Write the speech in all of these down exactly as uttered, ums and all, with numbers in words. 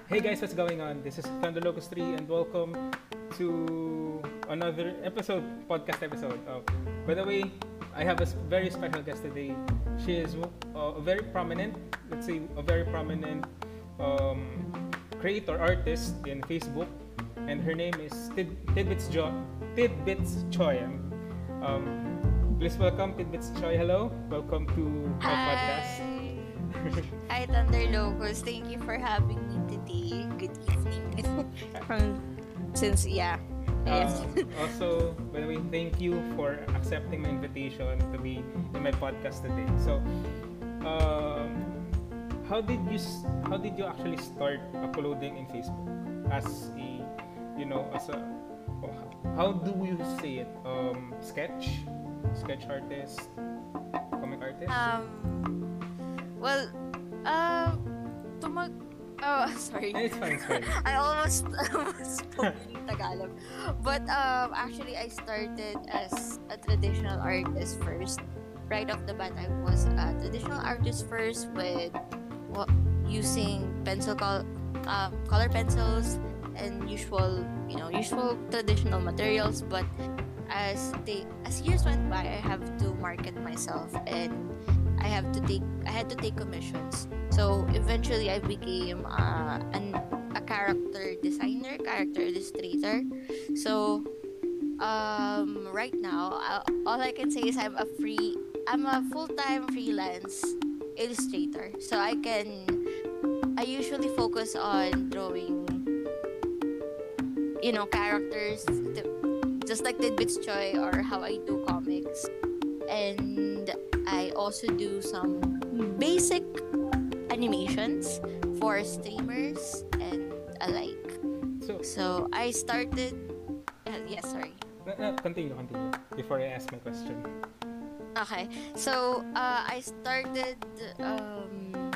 Hey guys, what's going on? This is Thunder Locus three and welcome to another episode, podcast episode. Uh, by the way, I have a s- very special guest today. She is uh, a very prominent, let's say, a very prominent um, creator artist in Facebook, and her name is Tid- Tidbits Jo- Tidbits Choi. Um, please welcome Tidbits Choi. Hello, welcome to my podcast. Hi. Hi, Thunder Locos. Thank you for having me today. Good evening. From since yeah. Yes. Uh, also, by the way, thank you for accepting my invitation to be in my podcast today. So, um, how did you s- how did you actually start uploading in Facebook as a you know as a oh, how do you say it um sketch sketch artist, comic artist? um. Well. Uh. Tumag. Oh, sorry. Eh, it's fine, it's fine. I almost almost spoke in Tagalog, but um. Actually, I started as a traditional artist first. Right off the bat, I was a traditional artist first with what using pencil col- uh, color pencils and usual you know usual traditional materials, but as they as years went by, I have to market myself, and I have to take I had to take commissions. So eventually I became uh, an a character designer, character illustrator. So um right now, uh, all I can say is I'm a free I'm a full-time freelance illustrator. So I can I usually focus on drawing, you know, characters, th- just like Tidbits Choi or how I do comics. And I also do some basic animations for streamers and alike. So, So I started. Uh, yes, sorry. no, no, continue, continue before I ask my question. Okay, so uh, I started. Um,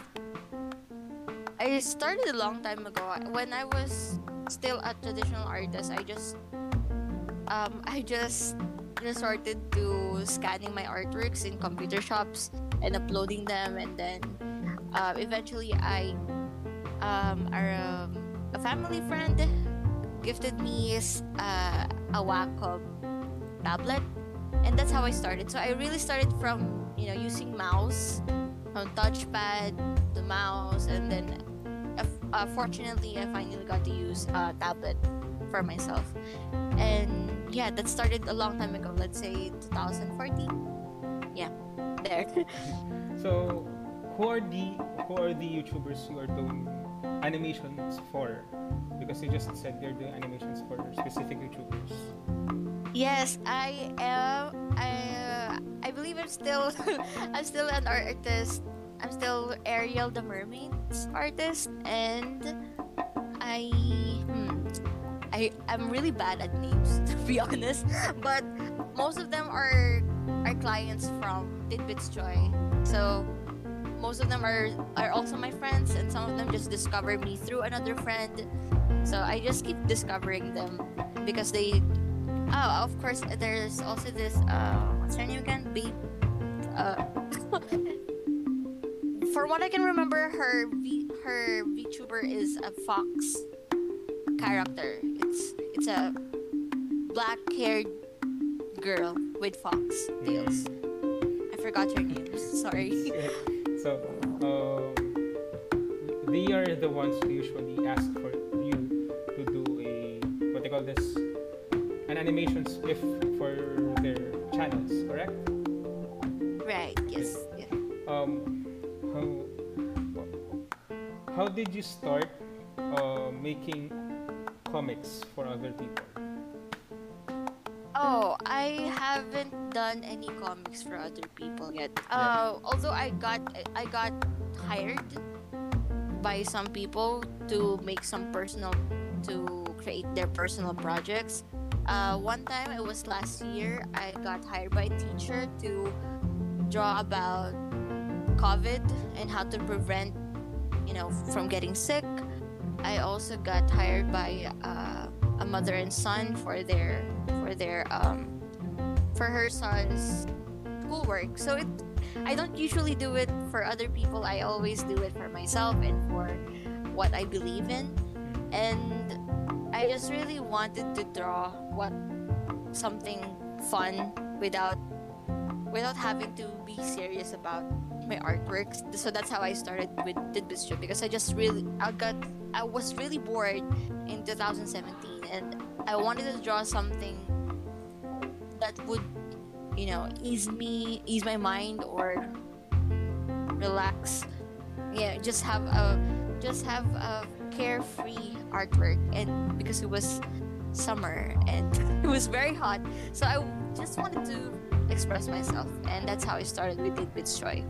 I started a long time ago. When I was still a traditional artist, I just um, I just resorted to scanning my artworks in computer shops and uploading them, and then uh, eventually I um, our, um, a family friend gifted me uh, a Wacom tablet, and that's how I started. So I really started from you know using mouse, from touchpad to mouse, and then uh, uh, fortunately I finally got to use a tablet for myself. And yeah, that started a long time ago. Let's say twenty fourteen. Yeah, there. So, who are the who are the YouTubers you are doing animations for? Because you just said you're doing animations for specific YouTubers. Yes, I am. I uh, I believe I'm still I'm still an artist. I'm still Ariel the Mermaid's artist, and I hmm, I I'm really bad at names to be honest. But most of them are are clients from Tidbits Joy. So most of them are are also my friends, and some of them just discover me through another friend. So I just keep discovering them because they. Oh, of course, there's also this. Uh, what's her name again? Babe. Uh, for what I can remember, her v, her VTuber is a fox character. It's it's a black-haired girl with fox tails. I forgot her name. Sorry. So, um, they are the ones who usually ask for you to do a what they call this an animation spiff for their channels, correct? Right. Yes. Yeah. Um, how how did you start uh, making comics for other people? Oh, I haven't done any comics for other people yet. Uh, although I got I got hired by some people to make some personal to create their personal projects. Uh, one time it was last year. I got hired by a teacher to draw about COVID and how to prevent, you know, from getting sick. I also got hired by uh, a mother and son for their for their um for her son's schoolwork. So it I don't usually do it for other people. I always do it for myself and for what I believe in. and I just really wanted to draw what something fun without without having to be serious about my artworks. So that's how I started with Tidbits Joy, because I just really I got I was really bored in two thousand seventeen, and I wanted to draw something that would, you know, ease me, ease my mind, or relax. Yeah, just have a just have a carefree artwork, and because it was summer and it was very hot, so I just wanted to express myself, and that's how I started with Tidbits Joy.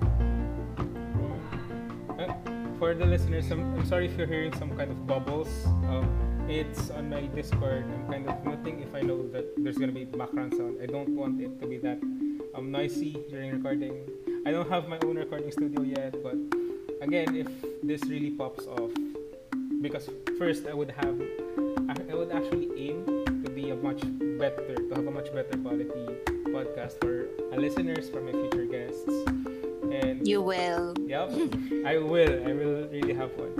Uh, for the listeners, I'm, I'm sorry if you're hearing some kind of bubbles. Um, it's on my Discord. I'm kind of muting if I know that there's gonna be background sound. I don't want it to be that um, noisy during recording. I don't have my own recording studio yet, but again, if this really pops off, because first I would have, I would actually aim to be a much better, to have a much better quality podcast for our listeners, for my future guests. And You will. yep, I will. I will really have one.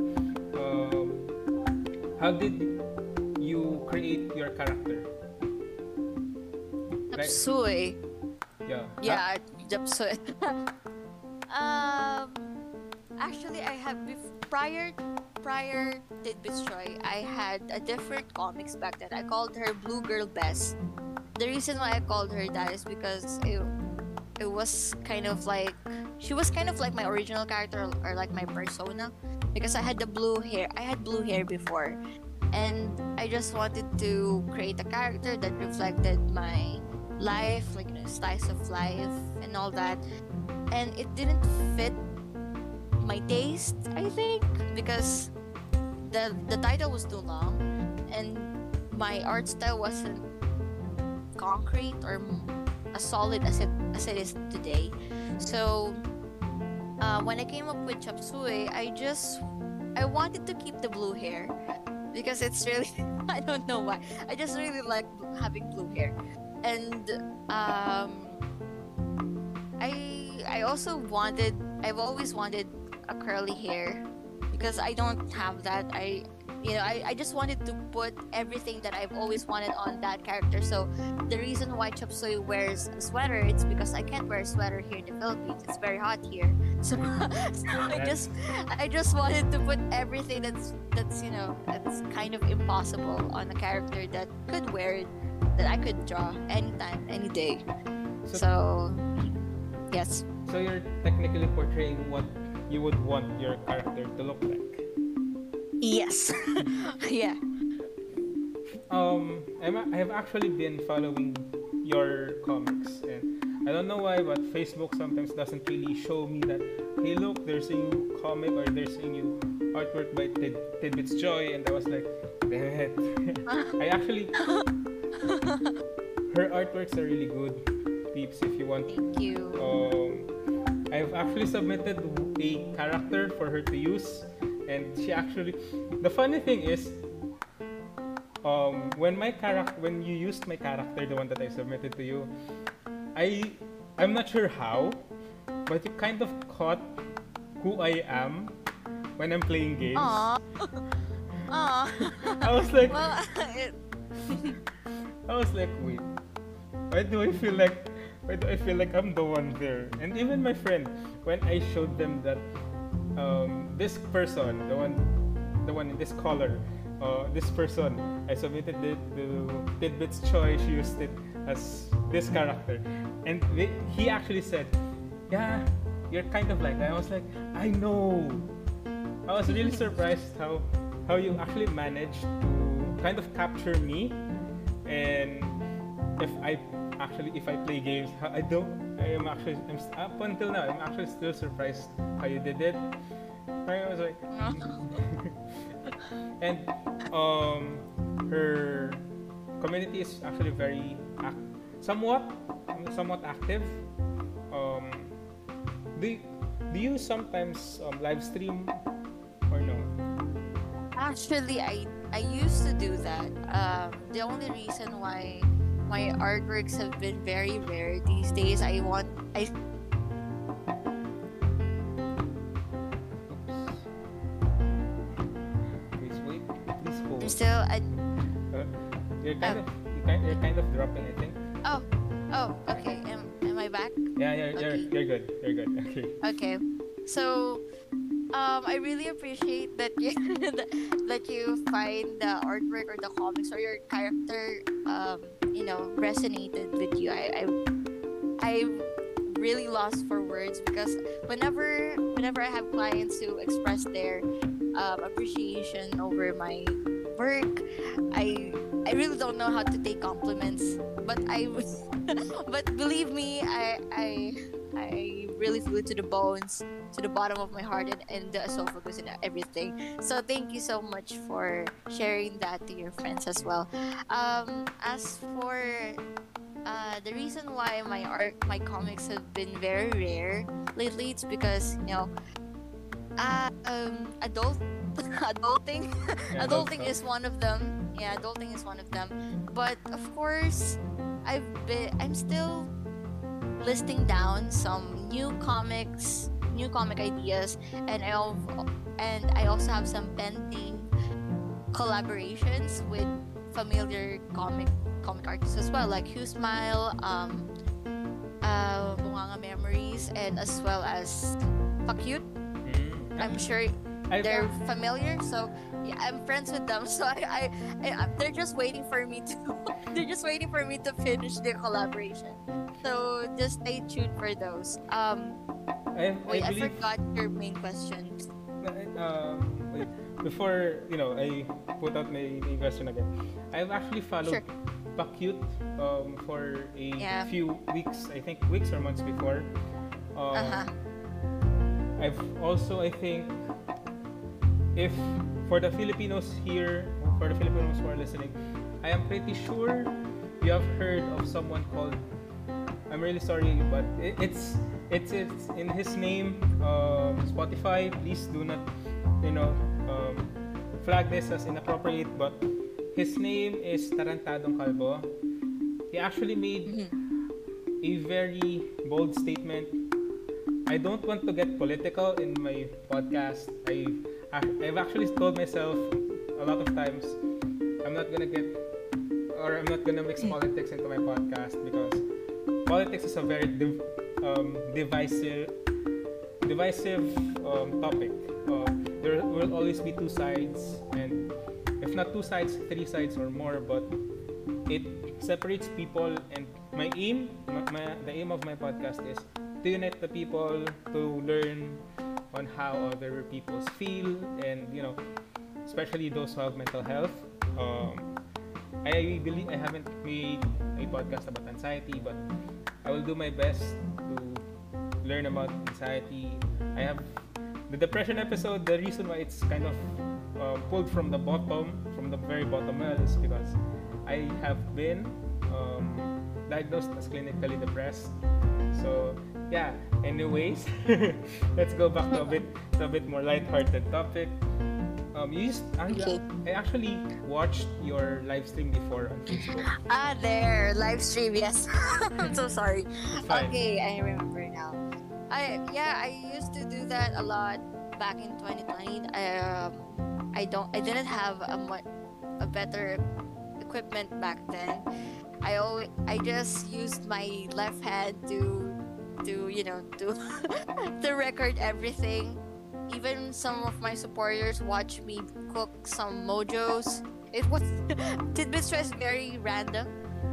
Um, how did you create your character? Like, Japsuy. yeah. Yeah, Japsuy. um, actually, I have bef- prior prior Tidbits Joy, I had a different comics back then. I called her Blue Girl Bess. The reason why I called her that is because it it was kind of like she was kind of like my original character, or like my persona, because I had the blue hair. I had blue hair before, and I just wanted to create a character that reflected my life, like, you know, slice of life and all that. And it didn't fit my taste, I think, because the the title was too long, and my art style wasn't concrete or as solid as it as it is today. So uh, when I came up with Chapsui, I just I wanted to keep the blue hair because it's really I don't know why. I just really like having blue hair, and um, I I also wanted I've always wanted a curly hair because I don't have that. I you know I, I just wanted to put everything that I've always wanted on that character. So the reason why Chapsui wears a sweater, it's because I can't wear a sweater here in the Philippines. It's very hot here. So, so I just I just wanted to put everything that's that's you know that's kind of impossible on a character that could wear it, that I could draw anytime, any day. So, So yes. so you're technically portraying what you would want your character to look like. Yes. Yeah. Um, I'm, I have actually been following your comics, and I don't know why, but Facebook sometimes doesn't really show me that, hey, look, there's a new comic or there's a new artwork by Tid- Tidbits Joy, and I was like, damn it. I actually, her artworks are really good, peeps, if you want. Thank you. Um, I've actually submitted a character for her to use, and she actually, the funny thing is, um, when my character, when you used my character, the one that I submitted to you, I, I'm not sure how, but you kind of caught who I am when I'm playing games. Aww. Aww. I was like, Well, it, I was like, wait, why do I feel like, why do I feel like I'm the one there? And even my friend, when I showed them that, um, this person, the one, the one in this color, uh, this person, I submitted it to Tidbits Joy. She used it as this character, and they, he actually said, "Yeah, you're kind of like that." I was like, "I know." I was really surprised how how you actually managed to kind of capture me, and if I actually if I play games, I don't. I am actually I'm, up until now. I'm actually still surprised how you did it. I was like, and um, her community is actually very ac- somewhat somewhat active. Um, do do you sometimes um, live stream or no? actually, I I used to do that. Um, the only reason why my artworks have been very rare these days, I want I Please wait. Please hold. still I Uh, you're kind oh of you kind you're kind of dropping, I think. oh oh okay. Am am I back? Yeah, you're you're Okay. you're good. You're good. Okay. Okay. So um, I really appreciate that you that you find the artwork or the comics or your character um, you know resonated with you. I I I really lost for words because whenever whenever I have clients who express their um, appreciation over my work, I I really don't know how to take compliments. But I but believe me, I I I really feel it to the bones, to the bottom of my heart and, and the esophagus and everything. So thank you so much for sharing that to your friends as well. Um, as for uh, the reason why my art, my comics have been very rare lately, it's because you know, uh, um, adult, adulting, Yeah, adult adulting stuff. is one of them. Yeah, adulting is one of them. But of course, I've been, I'm still listing down some new comics, new comic ideas, and I al- and I also have some pending collaborations with familiar comic comic artists as well, like Hugh Smile, um, uh, Bunganga Memories, and as well as Pakute. Mm. I'm sure I've, they're familiar, so yeah, I'm friends with them. So I, I, I they're just waiting for me to, they're just waiting for me to finish the collaboration. So just stay tuned for those. Um, I, I wait, I believe forgot your main question. um, wait, before you know I put out my main question again. I've actually followed Sure. Pakute um, for a Yeah. few weeks, I think weeks or months before. Um, Uh huh. I've also, I think, if for the Filipinos here, for the Filipinos who are listening, I am pretty sure you have heard of someone called. I'm really sorry, but it, it's it's it's in his name. Um, Spotify, please do not, you know, um, flag this as inappropriate. But his name is Tarantadong Calvo. He actually made Mm-hmm. a very bold statement. I don't want to get political in my podcast. I I've actually told myself a lot of times I'm not gonna get or I'm not gonna mix politics into my podcast because politics is a very div- um, divisive divisive um, topic. Uh, there will always be two sides, and if not two sides, three sides or more. But it separates people, and my aim, my, my, the aim of my podcast is to unite the people, to learn on how other people feel, and you know, especially those who have mental health. Um, I believe I haven't made a podcast about anxiety, but I will do my best to learn about anxiety. I have the depression episode. The reason why it's kind of uh, pulled from the bottom, from the very bottom well, is because I have been um, diagnosed as clinically depressed. So yeah. Anyways, let's go back to a bit to a bit more lighthearted topic. Um, you used, I, Okay. I actually watched your live stream before on Facebook. Ah, there, live stream. Yes. I'm so sorry. It's fine. Okay, I remember now. I yeah, I used to do that a lot back in twenty twenty. I um, I don't, I didn't have a much a better equipment back then. I always, I just used my left hand to to you know to to record everything. Even some of my supporters watch me cook some mojos. It was Tidbits was very random,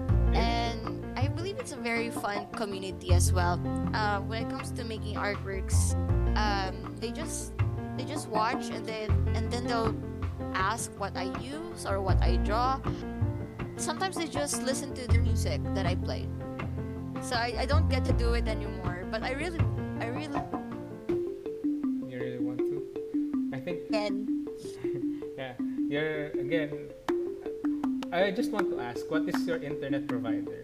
and I believe it's a very fun community as well. Uh, when it comes to making artworks, um, they just they just watch and then and then they'll ask what I use or what I draw. Sometimes they just listen to the music that I play. So I, I don't get to do it anymore. But I really I really You really want to? I think can. yeah. You're again. I just want to ask, what is your internet provider?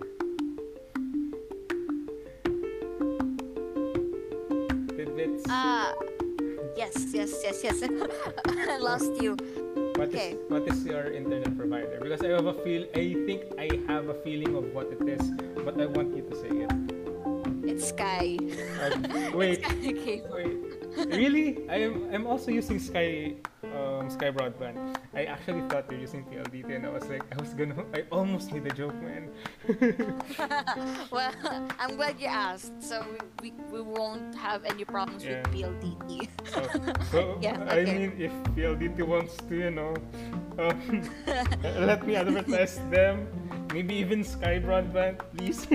Tidbits. Ah, yes, yes, yes, yes. I lost you. What is okay. what is your internet provider? Because I have a feel. I think I have a feeling of what it is, but I want you to say it. It's Sky. Uh, wait, It's Sky Cable. wait. Really? I'm I'm also using Sky um, Sky Broadband. I actually thought you're using P L D T, and I was like, I was gonna, I almost made a joke, man. Well, I'm glad you asked. So we, we, we won't have any problems Yeah. with P L D T. So, so Yeah, I okay. mean, if P L D T wants to, you know, um, let me advertise them, maybe even Sky Broadband, please.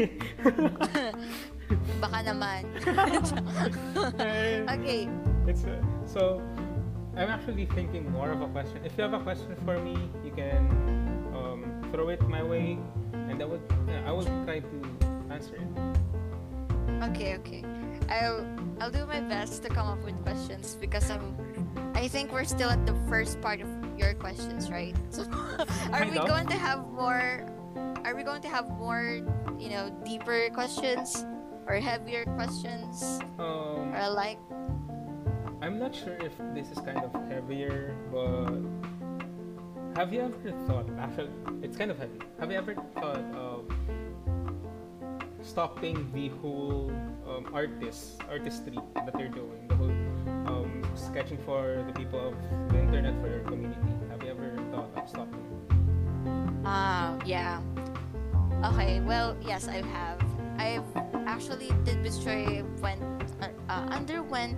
Baka naman. Okay. It's uh, so. I'm actually thinking more of a question. If you have a question for me, you can um, throw it my way, and I would uh, I will try to answer it. Okay, okay. I'll I'll do my best to come up with questions because I'm I think we're still at the first part of your questions, right? So are Kind we of. going to have more are we going to have more, you know, deeper questions or heavier questions Um, or like I'm not sure if this is kind of heavier, but have you ever thought? Actually, it's kind of heavy. Have you ever thought of stopping the whole um, artist artistry that you're doing, the whole um, sketching for the people of the internet, for your community? Have you ever thought of stopping? ah yeah. Okay, well, yes, I have. I've actually did Destroy went uh, uh, underwent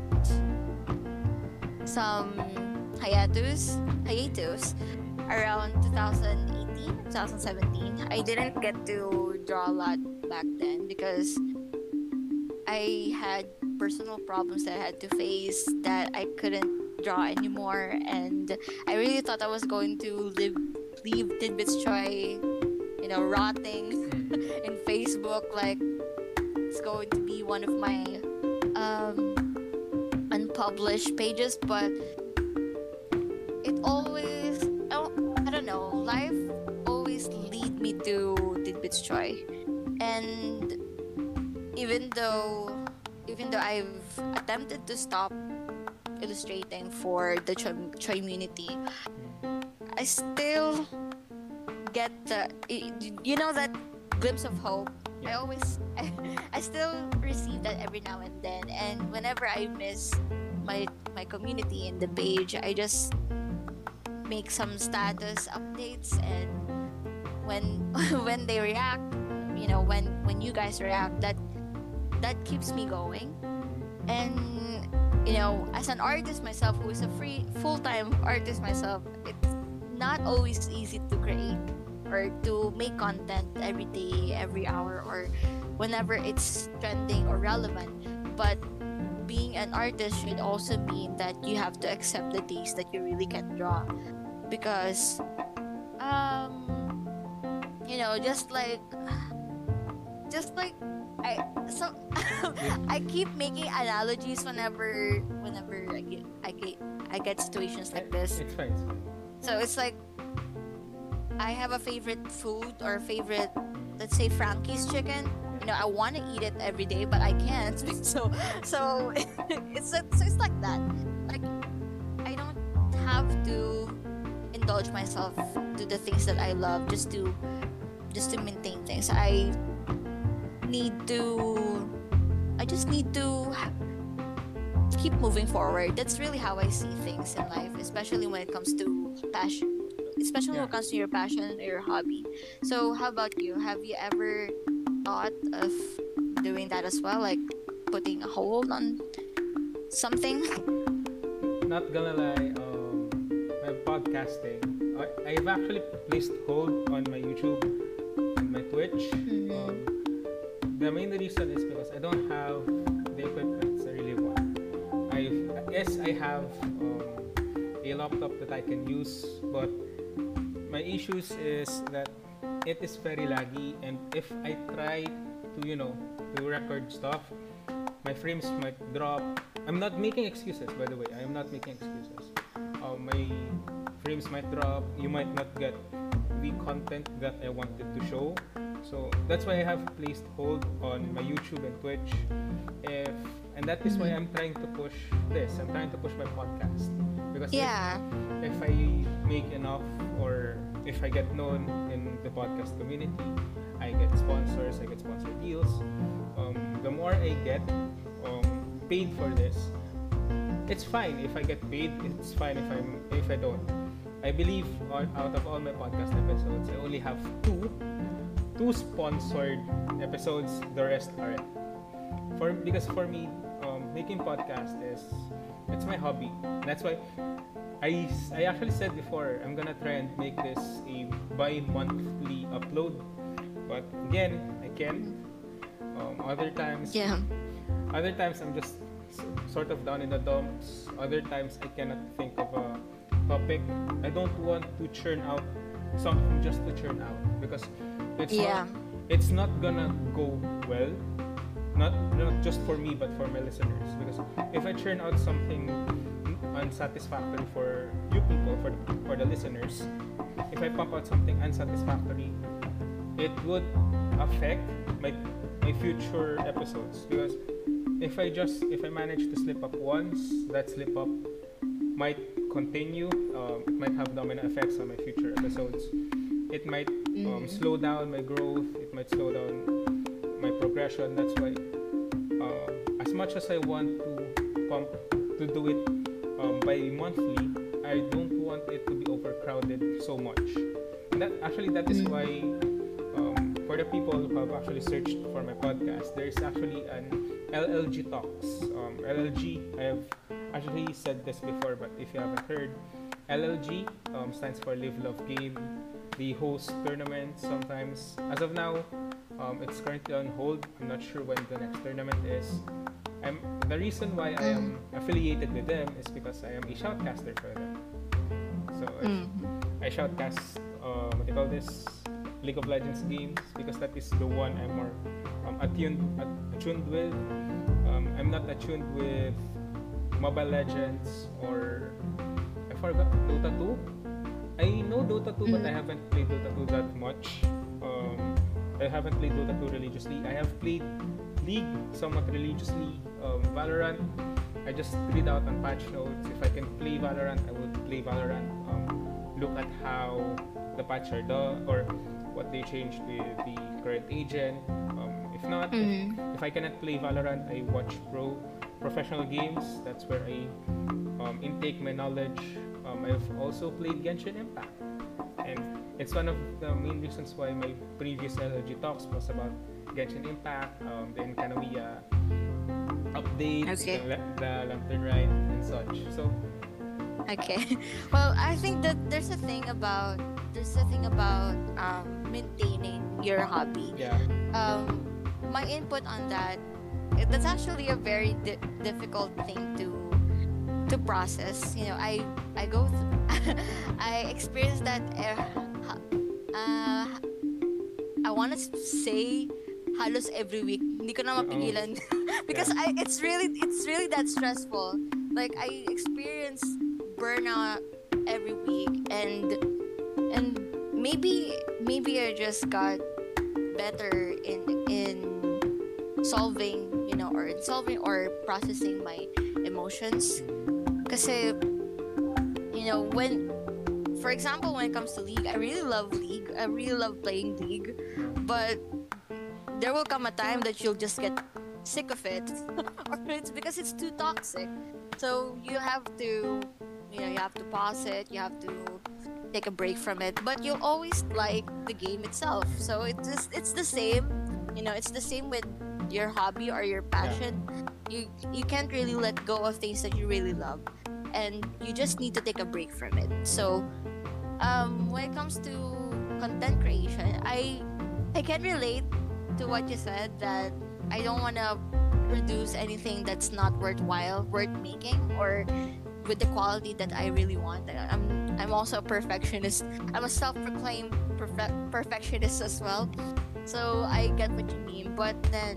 some hiatus hiatus around twenty eighteen twenty seventeen. I didn't get to draw a lot back then because I had personal problems that I had to face that I couldn't draw anymore, and I really thought I was going to live leave Tidbits Troy, you know, rotting in Facebook, like it's going to be one of my um unpublished pages, but it always I don't, I don't know, life always lead me to Tidbits Troy, and even though even though I've attempted to stop illustrating for the Troy Troy community, I still get the you know that glimpse of hope. I always I, I still receive that every now and then, and whenever I miss my my community in the page, I just make some status updates, and when when they react, you know, when when you guys react, that that keeps me going. And you know, as an artist myself, who is a free full-time artist myself, it's not always easy to create or to make content every day, every hour, or whenever it's trending or relevant. But being an artist should also mean that you have to accept the days that you really can't draw, because um you know, just like just like I so I keep making analogies whenever whenever I get I get I get situations like this. It's fine. It's fine. So it's like I have a favorite food or favorite, let's say Frankie's chicken. You know, I want to eat it every day, but I can't. So, so it's so it's like that. Like I don't have to indulge myself to the things that I love just to just to maintain things. I need to. I just need to keep moving forward. That's really how I see things in life, especially when it comes to passion. Especially when it Yeah. comes to your passion or your hobby. So how about you? Have you ever thought of doing that as well? Like putting a hold on something? Not gonna lie, um, my podcasting, I, I've actually placed hold on my YouTube and my Twitch. Mhm. Um, the main reason is because I don't have the equipment I really want. I yes, I have um, a laptop that I can use, but my issues is that it is very laggy, and if I try to, you know, to record stuff, my frames might drop. I'm not making excuses, by the way. I am not making excuses. Uh, my frames might drop. You might not get the content that I wanted to show. So that's why I have placed hold on my YouTube and Twitch. If and that is why I'm trying to push this. I'm trying to push my podcast because if- Yeah. if I make enough, or if I get known in the podcast community, I get sponsors, I get sponsor deals. Um, the more I get um, paid for this, it's fine if I get paid. It's fine if I'm if I don't. I believe on, out of all my podcast episodes, I only have two two sponsored episodes. The rest aren't. For because for me, um, making podcast is it's my hobby. That's why I, I actually said before I'm gonna try and make this a bi-monthly upload. But again, I can. Um, other times, Yeah. other times I'm just s- sort of down in the dumps. Other times I cannot think of a topic. I don't want to churn out something just to churn out because it's Yeah. not, it's not gonna go well. Not not just for me but for my listeners. Because if I churn out something unsatisfactory for you people, for the, for the listeners, if I pump out something unsatisfactory, it would affect my my future episodes. Because if I just if I manage to slip up once, that slip up might continue. Um, it might have domino effects on my future episodes. It might um, Mm. slow down my growth. It might slow down my progression. That's why, uh, as much as I want to pump to do it um, by monthly, I don't want it to be overcrowded so much. And that actually that is Mm. why um, for the people who have actually searched for my podcast, there is actually an L L G Talks. Um, L L G, I have actually said this before, but if you haven't heard, L L G um, stands for Live Love Game. They host tournaments sometimes. As of now, um, it's currently on hold. I'm not sure when the next tournament is. I'm the reason why I am affiliated with them is because I am a shoutcaster for them. So I, Mm. I shoutcast uh, what do you call this League of Legends games because that is the one I'm more um, attuned attuned with. Um, I'm not attuned with Mobile Legends or I forgot Dota two. I know Dota two, but I Mm. haven't played Dota two that much. Um, I haven't played Dota two religiously. I have played League somewhat religiously. Um, Valorant, I just read out on patch notes. If I can play Valorant, I would play Valorant. Um, look at how the patch are done or what they changed with the current agent. Um, if not, Mm. if, if I cannot play Valorant, I watch pro professional games. That's where I um, intake my knowledge. Um, I've also played Genshin Impact, and it's one of the main reasons why my previous L L G talks was about Genshin Impact, um, the Enkanomiya updates, Okay. the, the Lantern Ride, and such. So, Okay. Well, I think that there's a thing about there's a thing about um, maintaining your hobby. yeah, Um, my input on that, eh, that's actually a very di- difficult thing to to process. You know, I I go th- I experience that. Uh, ha- uh, I want to say halos every week. Hindi ko na mapigilan because I it's really it's really that stressful. Like I experience burnout every week, and and maybe maybe I just got better in in solving, you know, or in solving or processing my emotions. Kasi, you know, when, for example, when it comes to League, I really love League. I really love playing League, but there will come a time that you'll just get sick of it, or it's because it's too toxic. So you have to, you know, you have to pause it. You have to take a break from it. But you'll always like the game itself. So it's just, it's the same. You know, it's the same with your hobby or your passion. You you can't really let go of things that you really love, and you just need to take a break from it. So, um, when it comes to content creation, I I can relate to what you said that I don't want to produce anything that's not worthwhile, worth making, or with the quality that I really want. I- I'm I'm also a perfectionist. I'm a self-proclaimed perfe- perfectionist as well. So I get what you mean, but then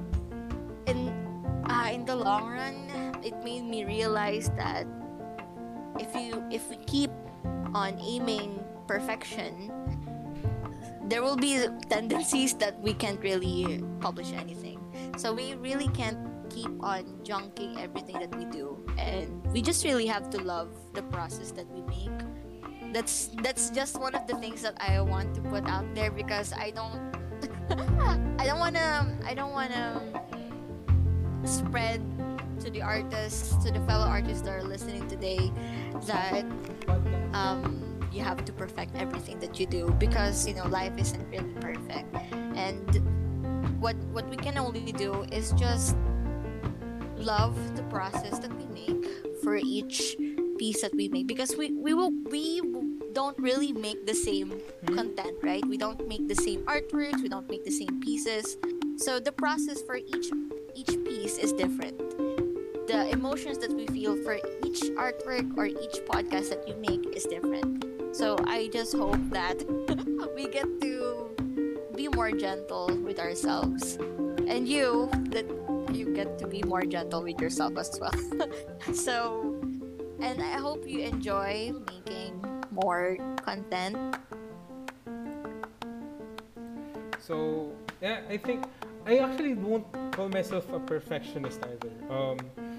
in uh, in the long run, it made me realize that if you if we keep on aiming perfection, there will be tendencies that we can't really publish anything. So we really can't keep on junking everything that we do, and we just really have to love the process that we make. That's that's just one of the things that I want to put out there, because I don't I don't wanna I don't wanna spread to to the artists, to the fellow artists that are listening today, that um, you have to perfect everything that you do, because you know life isn't really perfect, and what what we can only do is just love the process that we make for each piece that we make, because we we will we don't really make the same content, right? We don't make the same artworks, we don't make the same pieces, so the process for each each piece is different. The emotions that we feel for each artwork or each podcast that you make is different. So I just hope that we get to be more gentle with ourselves, and you that you get to be more gentle with yourself as well. So, and I hope you enjoy making more content. So yeah, I think I actually won't call myself a perfectionist either. Um,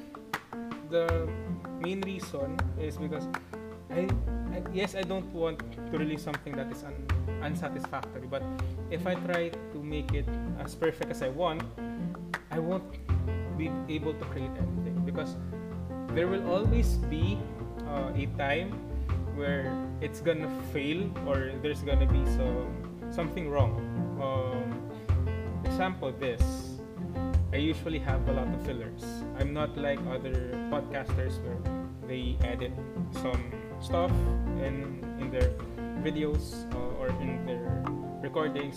the main reason is because I, I yes I don't want to release something that is un, unsatisfactory, but if I try to make it as perfect as I want, I won't be able to create anything, because there will always be uh, a time where it's gonna fail, or there's gonna be some something wrong. Um, example, this I usually have a lot of fillers. I'm not like other podcasters where they edit some stuff in in their videos uh, or in their recordings.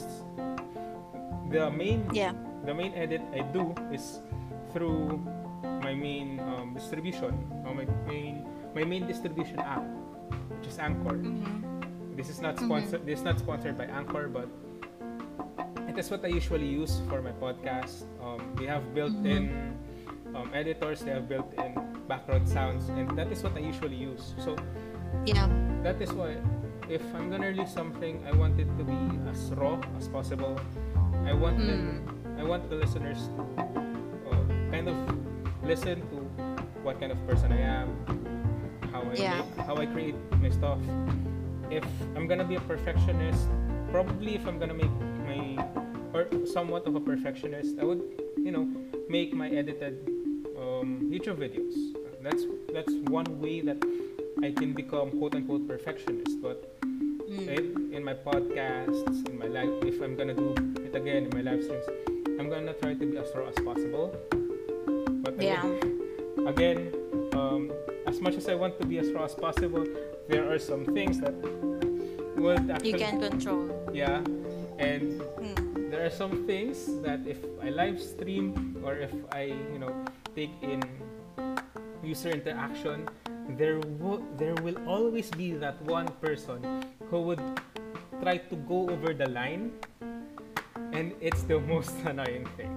The main Yeah. the main edit I do is through my main um, distribution, or my main my main distribution app, which is Anchor. Mm-hmm. This is not sponsored. This is not sponsored by Anchor, but it is what I usually use for my podcast. Um, they have built-in um, editors. They have built-in background sounds, and that is what I usually use. So Yeah. that is why, if I'm gonna release something, I want it to be as raw as possible. I want Mm. them, I want the listeners to uh, kind of listen to what kind of person I am, how I Yeah. make, how I create my stuff. If I'm gonna be a perfectionist, probably if I'm gonna make my or somewhat of a perfectionist, I would, you know, make my edited um, YouTube videos. That's that's one way that I can become quote unquote perfectionist. But Mm. in, in my podcasts, in my live, if I'm gonna do it again in my live streams, I'm gonna try to be as raw as possible. But Yeah. again, again um, as much as I want to be as raw as possible, there are some things that would actually You can control. yeah, and Mm. there are some things that if I live stream or if I, you know, take in user interaction, there wo- there will always be that one person who would try to go over the line, and it's the most annoying thing.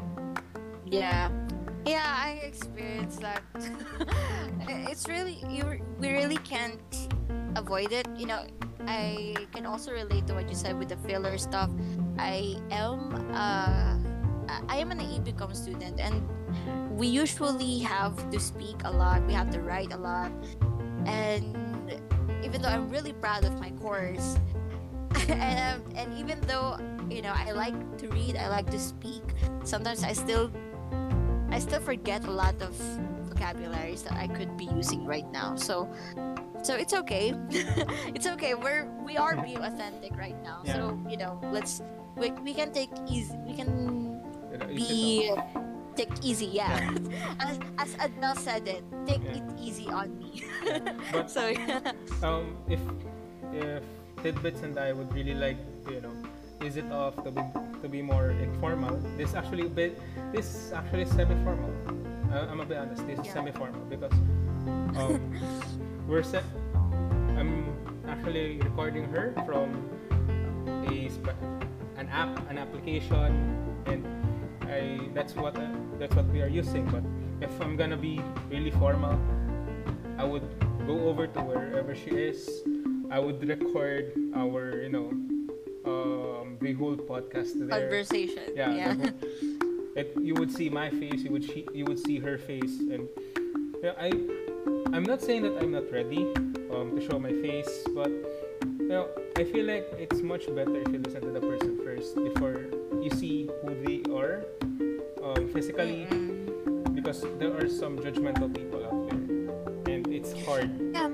Yeah. Yeah, I experienced that. It's really you. We really can't avoid it. You know, I can also relate to what you said with the filler stuff. I am uh, I am an E B C O M student, and we usually have to speak a lot. We have to write a lot, and even though I'm really proud of my course, and um, and even though you know I like to read, I like to speak. Sometimes I still I still forget a lot of vocabularies that I could be using right now. So so it's okay. It's okay. We're we are being authentic right now. Yeah. So you know, let's we, we can take easy. We can You know, it's be just- take easy. Yeah. as as Adele said it, take Yeah. it easy on me. But So yeah. um, if if Tidbits and I would really like to, you know, use it off to be to be more informal. This actually bit this is actually semi-formal. Uh, I'm gonna be honest. This is Yeah. semi-formal because um, we're set. I'm actually recording her from a sp- an app, an application, and I that's what uh, that's what we are using. But if I'm gonna be really formal, I would go over to wherever she is. I would record our, you know, um, the whole podcast there. Conversation. Yeah. Yeah. the whole- it, you would see my face. You would see you would see her face, and yeah, I I'm not saying that I'm not ready um, to show my face, but you know, I feel like it's much better if you listen to the person first before you see who they are um, physically. Mm-mm. because there are some judgmental people out there, and it's hard. Yeah.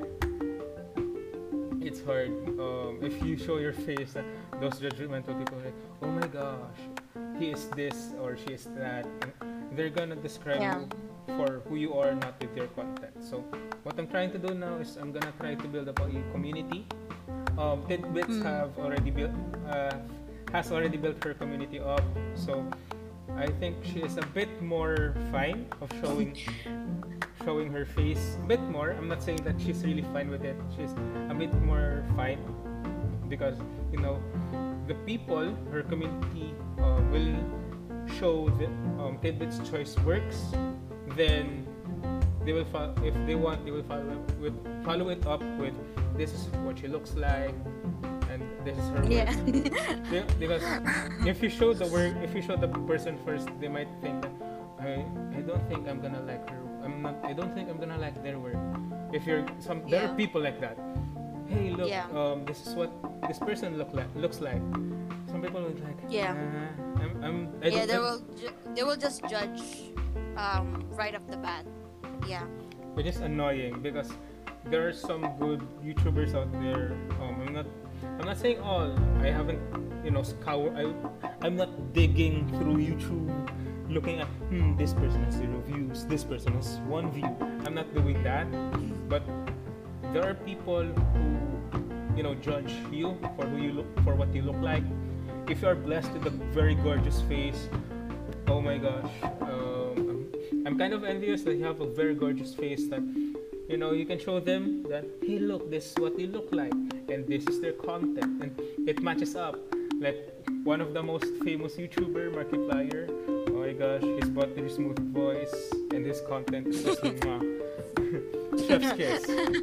It's hard um, if you show your face that those judgmental people are like, oh my gosh, he is this or she is that, and they're gonna describe Yeah. you for who you are, not with your content. So what I'm trying to do now is I'm gonna try to build up a community. Um, Tidbits Mm. have already built uh, has already built her community up, so I think she is a bit more fine of showing showing her face a bit more. I'm not saying that she's really fine with it. She's a bit more fine because you know the people, her community, uh, will show that um, Tidbits Choice works. Then they will fo- if they want, they will follow it with follow it up with this is what she looks like and this is her Yeah. work. They- because if you show the work, if you show the person first, they might think that I I don't think I'm gonna like her. I'm not. I don't think I'm gonna like their work. If you're some, there are Yeah. people like that. Hey, look. Yeah. Um, this is what this person look like. Looks like. Some people would like. Yeah. "Nah, I'm. I'm. I Yeah, don't, they I'm- will ju- they will just judge um right off the bat. Yeah. Which is annoying because there are some good YouTubers out there. Um, I'm not. I'm not saying all. I haven't. You know, scour. I. I'm not digging through YouTube, looking at hmm this person has zero views. This person has one view. I'm not doing that. But there are people who, you know, judge you for who you look, for what you look like. If you are blessed with a very gorgeous face, oh my gosh. Um, I'm kind of envious that you have a very gorgeous face that, you know, you can show them that, hey, look, this is what they look like, and this is their content, and it matches up. Like one of the most famous YouTuber, Markiplier. Oh my gosh, his buttery smooth voice and his content is just mwah. Chef's kiss.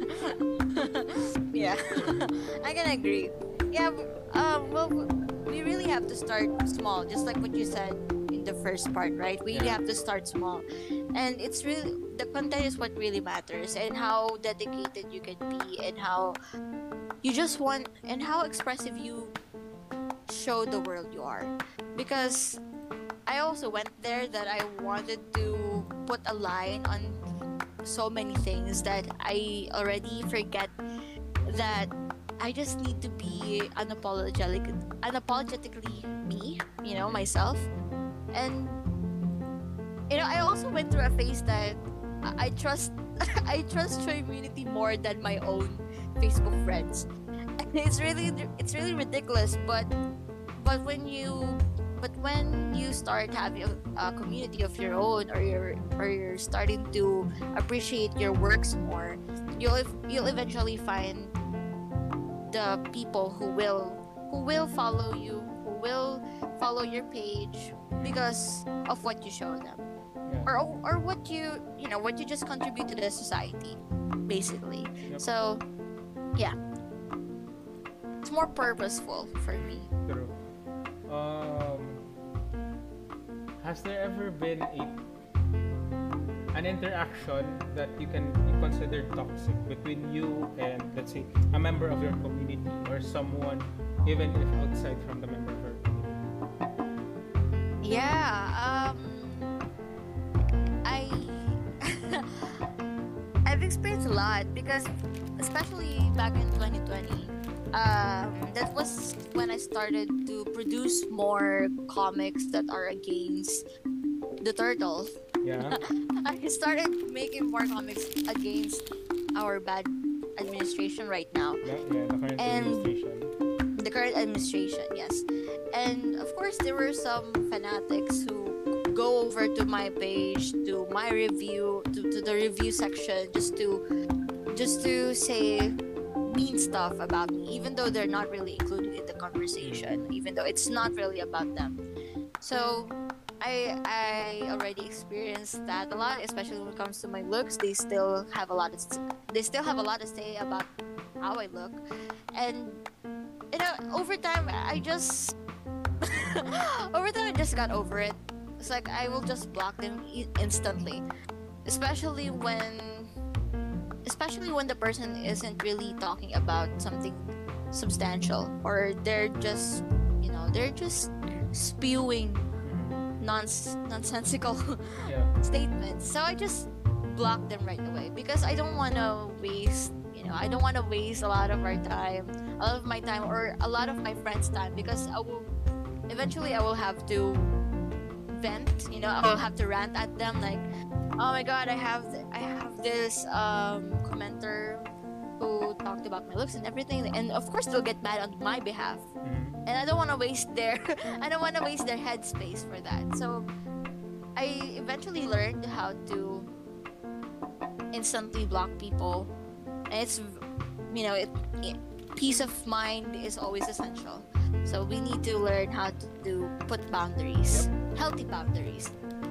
Yeah. I can agree. Yeah. w- Um. Well, w- we really have to start small, just like what you said in the first part, right? We really Yeah. have to start small, and it's really the content is what really matters, and how dedicated you can be, and how you just want, and how expressive you show the world you are. Because I also went there that I wanted to put a line on so many things that I already forget that I just need to be unapologetic unapologetically me, you know, myself. And you know, I also went through a phase that I I trust I trust community more than my own Facebook friends. And it's really it's really ridiculous, but but when you but when you start having a, a community of your own, or you're or you're starting to appreciate your works more, you'll ev- you'll eventually find the people who will who will follow you, who will follow your page because of what you show them, Yeah. or or what you you know what you just contribute to the society, basically. Yep. So yeah, it's more purposeful for me. True. Um, has there ever been a an interaction that you can you consider toxic between you and, let's say, a member of your community, or someone even if outside from the member of your community? Yeah, um, I I've experienced a lot because, especially back in twenty twenty, um, that was when I started to produce more comics that are against the turtles. Yeah. I started making more comics against our bad administration right now. Yeah, yeah, the current And- administration. The current administration, yes. And of course, there were some fanatics who go over to my page, to my review, to, to the review section, just to just to say mean stuff about me, even though they're not really included in the conversation, even though it's not really about them. So I I already experienced that a lot, especially when it comes to my looks. They still have a lot of they still have a lot to say about how I look, and you know, over time I just over time I just got over it. It's like I will just block them i- instantly, especially when especially when the person isn't really talking about something substantial, or they're just you know they're just spewing nons- nonsensical Yeah. statements. So I just block them right away because I don't want to waste, you know, I don't want to waste a lot of our time, a lot of my time, or a lot of my friends' time, because I will eventually I will have to vent, you know, I will have to rant at them like, oh my god, I have th- I have this um commenter who talked about my looks and everything, and of course they'll get mad on my behalf, Mhm. and I don't want to waste their I don't want to waste their headspace for that. So I eventually learned how to instantly block people, and it's, you know, it, it peace of mind is always essential. So we need to learn how to do, put boundaries, healthy boundaries.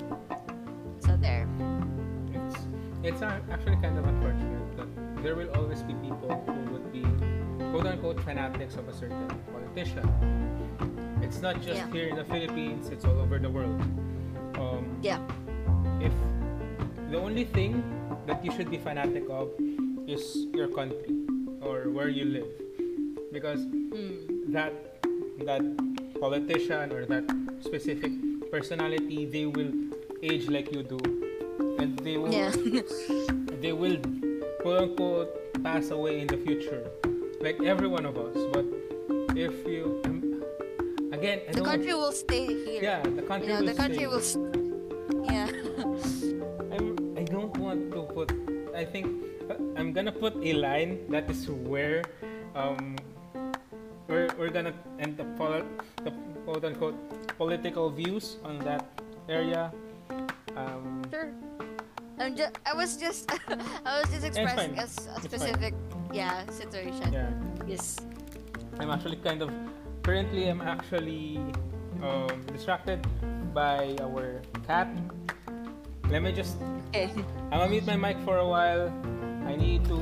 So there. It's it's a- actually kind of unfortunate that there will always be people who would be quote unquote fanatics of a certain politician. It's not just Yeah. here in the Philippines; it's all over the world. Um, Yeah. if the only thing that you should be fanatic of is your country or where you live, because Mm. that that politician or that specific personality, they will age like you do, and they will Yeah. they will quote unquote pass away in the future, like every one of us. But if you um, again, I The don't country will stay here. yeah, the country You know, will the country stay. will. s- Yeah. I'm, I don't want to put. I think uh, I'm gonna put a line that is where um we're, we're gonna end the, pol- the quote unquote political views on that area. Um, Sure. I'm just. I was just. I was just fine. expressing a, s- a It's specific, yeah, situation. yeah, Yes. I'm actually kind of currently I'm actually um, distracted by our cat. Let me just. Okay. I'm gonna mute my mic for a while. I need to.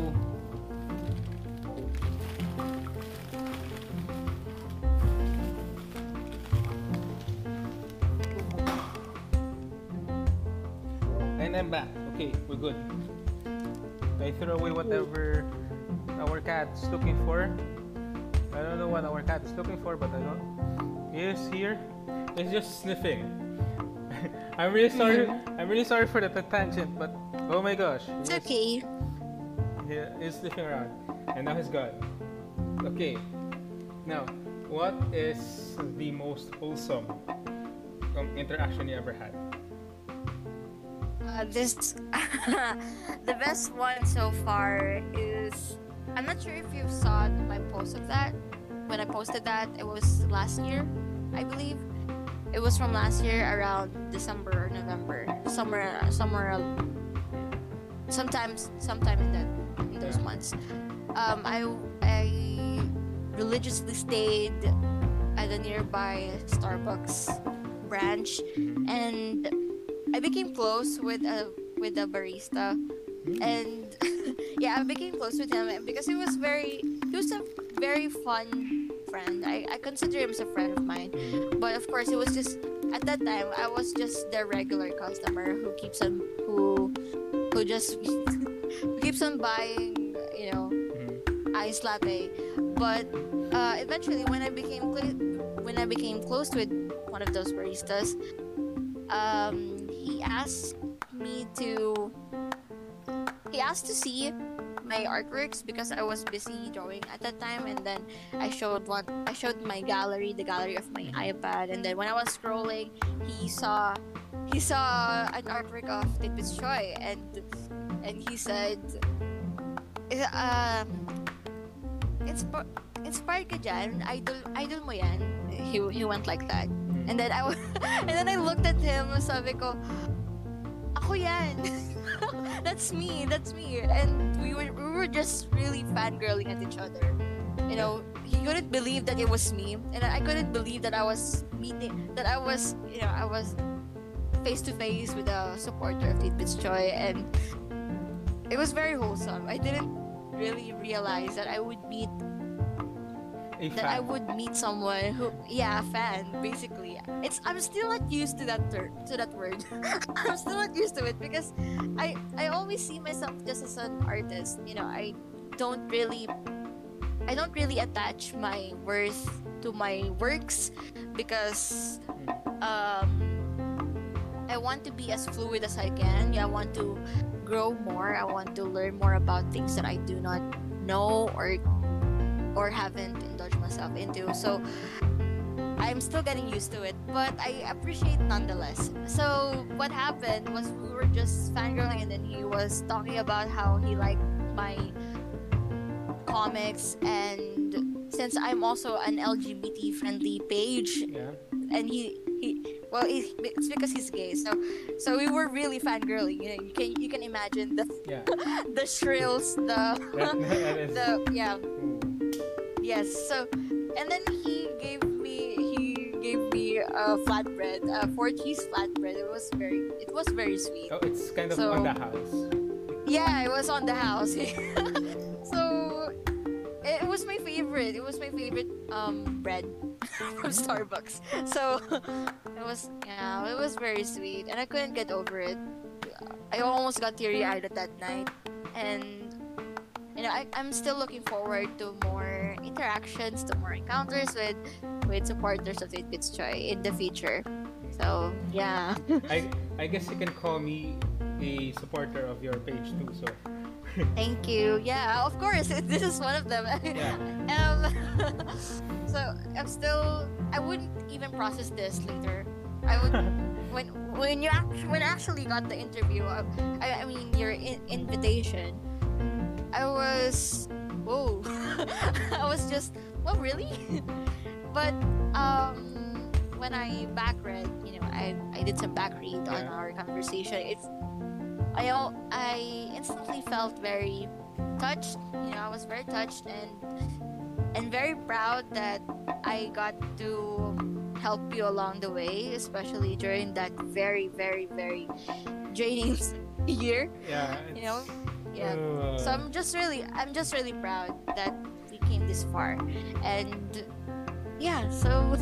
And I'm back. Okay, we're good. I threw away whatever our cat's looking for. I don't know what our cat is looking for, but I know he is here. He's just sniffing. I'm really sorry. I'm really sorry for the tangent, but oh my gosh, It's he's- okay. he is sniffing around, and now he's gone. Okay, now what is the most wholesome um, interaction you ever had? Uh, this the best one so far is, I'm not sure if you saw my post of that. When I posted that, it was last year, I believe. It was from last year around December or November, somewhere, somewhere, sometimes, sometime in that, in those Yeah. months. Um, I I religiously stayed at a nearby Starbucks branch, and I became close with a with a barista, and yeah, I became close with him because he was very he was a very fun friend. I, I consider him as a friend of mine, but of course it was just at that time I was just their regular customer who keeps on who who just who keeps on buying, you know, iced latte. But uh, eventually when I became cl- when I became close with one of those baristas, um, he asked me to he asked to see my artworks because I was busy drawing at that time, and then I showed one I showed my gallery, the gallery of my iPad, and then when I was scrolling, he saw he saw an artwork of Titbits Choi, and and he said, "Is- uh, insp- inspired ka dyan? Idol, idol mo yan?" He, he went like that. And then I w- and then I looked at him, sabi ko, ako yan. That's me, that's me. And we were, we were just really fangirling at each other. You know, he couldn't believe that it was me, and I couldn't believe that I was meeting, that I was, you know, I was face to face with a supporter of Titbits Choi, and it was very wholesome. I didn't really realize that I would meet A that I fan. would meet someone who, yeah, a fan, basically. It's I'm still not used to that ter- to that word. I'm still not used to it because I I always see myself just as an artist. You know, I don't really I don't really attach my worth to my works because um I want to be as fluid as I can. Yeah, I want to grow more. I want to learn more about things that I do not know or or haven't indulged myself into. So I'm still getting used to it, but I appreciate nonetheless. So what happened was we were just fangirling, and then he was talking about how he liked my comics, and since I'm also an L G B T friendly page, Yeah. and he he well he, it's because he's gay, so so we were really fangirling. You know, you can you can imagine the Yeah. the shrills, the That, that is, the yeah. ooh. Yes. So, and then he gave me he gave me a flatbread, a four cheese flatbread. It was very it was very sweet. Oh, it's kind of So- on the house. Yeah, it was on the house. So it was my favorite. It was my favorite um bread from Starbucks. So it was yeah, it was very sweet, and I couldn't get over it. I almost got teary eyed at that night, and you know, I, I'm still looking forward to more interactions, to more encounters with with supporters of Tidbits Joy in the future. So yeah. I I guess you can call me a supporter of your page too. So Thank you. Yeah, of course. This is one of them. Yeah. um, so I'm still. I wouldn't even process this later. I would when when you act, when I actually got the interview. uh, I, I mean your in- invitation. I was whoa. I was just well really, but um when I back read, you know, I I did some back read on Yeah. our conversation. It's I al- I instantly felt very touched. You know, I was very touched and and very proud that I got to help you along the way, especially during that very very very draining year. yeah. You know, it's- yeah. uh, So I'm just really I'm just really proud that we came this far, and yeah. So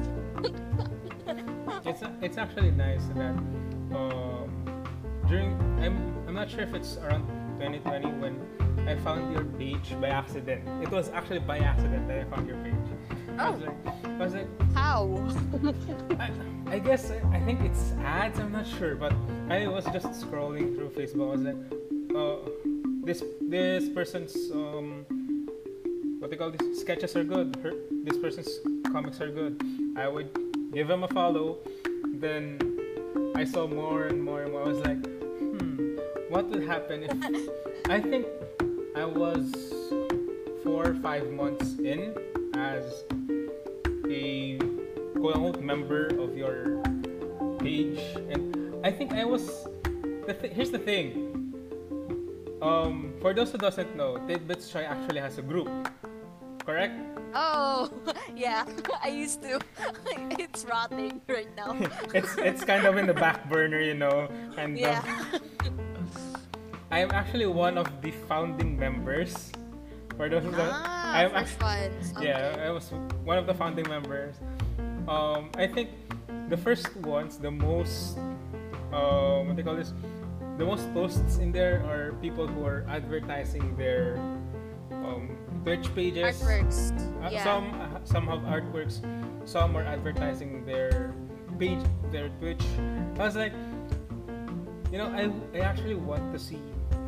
it's it's actually nice that um during I'm I'm not sure if it's around twenty twenty when I found your page by accident. It was actually by accident that I found your page. I was Oh. like, I was like, how? I, I guess I think it's ads. I'm not sure, but I was just scrolling through Facebook. I was like, uh, this this person's um, what they call this sketches are good. Her, this person's comics are good. I would give him a follow. Then I saw more and more and more. I was like, hmm, what would happen if I think I was four or five months in as a quote unquote member of your page, and I think I was. The th- here's the thing. Um, for those who doesn't know, Tidbits Joy actually has a group, correct? Oh, yeah. I used to. It's rotting right now. it's it's kind of in the back burner, you know, and Yeah. um, I am actually one of the founding members. For those who don't, Ah, I am first ones. yeah, Okay. I was one of the founding members. Um, I think the first ones, the most, um, what they call this, the most posts in there are people who are advertising their um, Twitch pages. Artworks. Uh, Yeah. Some uh, some have artworks, some are advertising their page, their Twitch. I was like, you know, I I actually want to see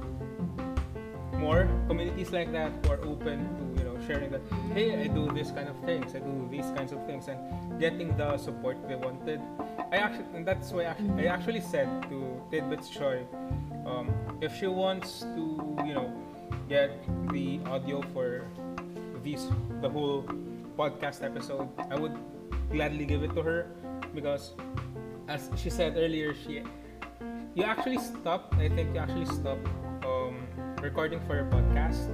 more communities like that who are open to, you know, sharing that. Hey, I do this kind of things. I do these kinds of things, and getting the support they wanted. I actually, and that's why I actually, I actually said to Tidbits Joy, um, if she wants to, you know, get the audio for these the whole podcast episode, I would gladly give it to her, because as she said earlier, she you actually stopped. I think you actually stopped um, recording for your podcast.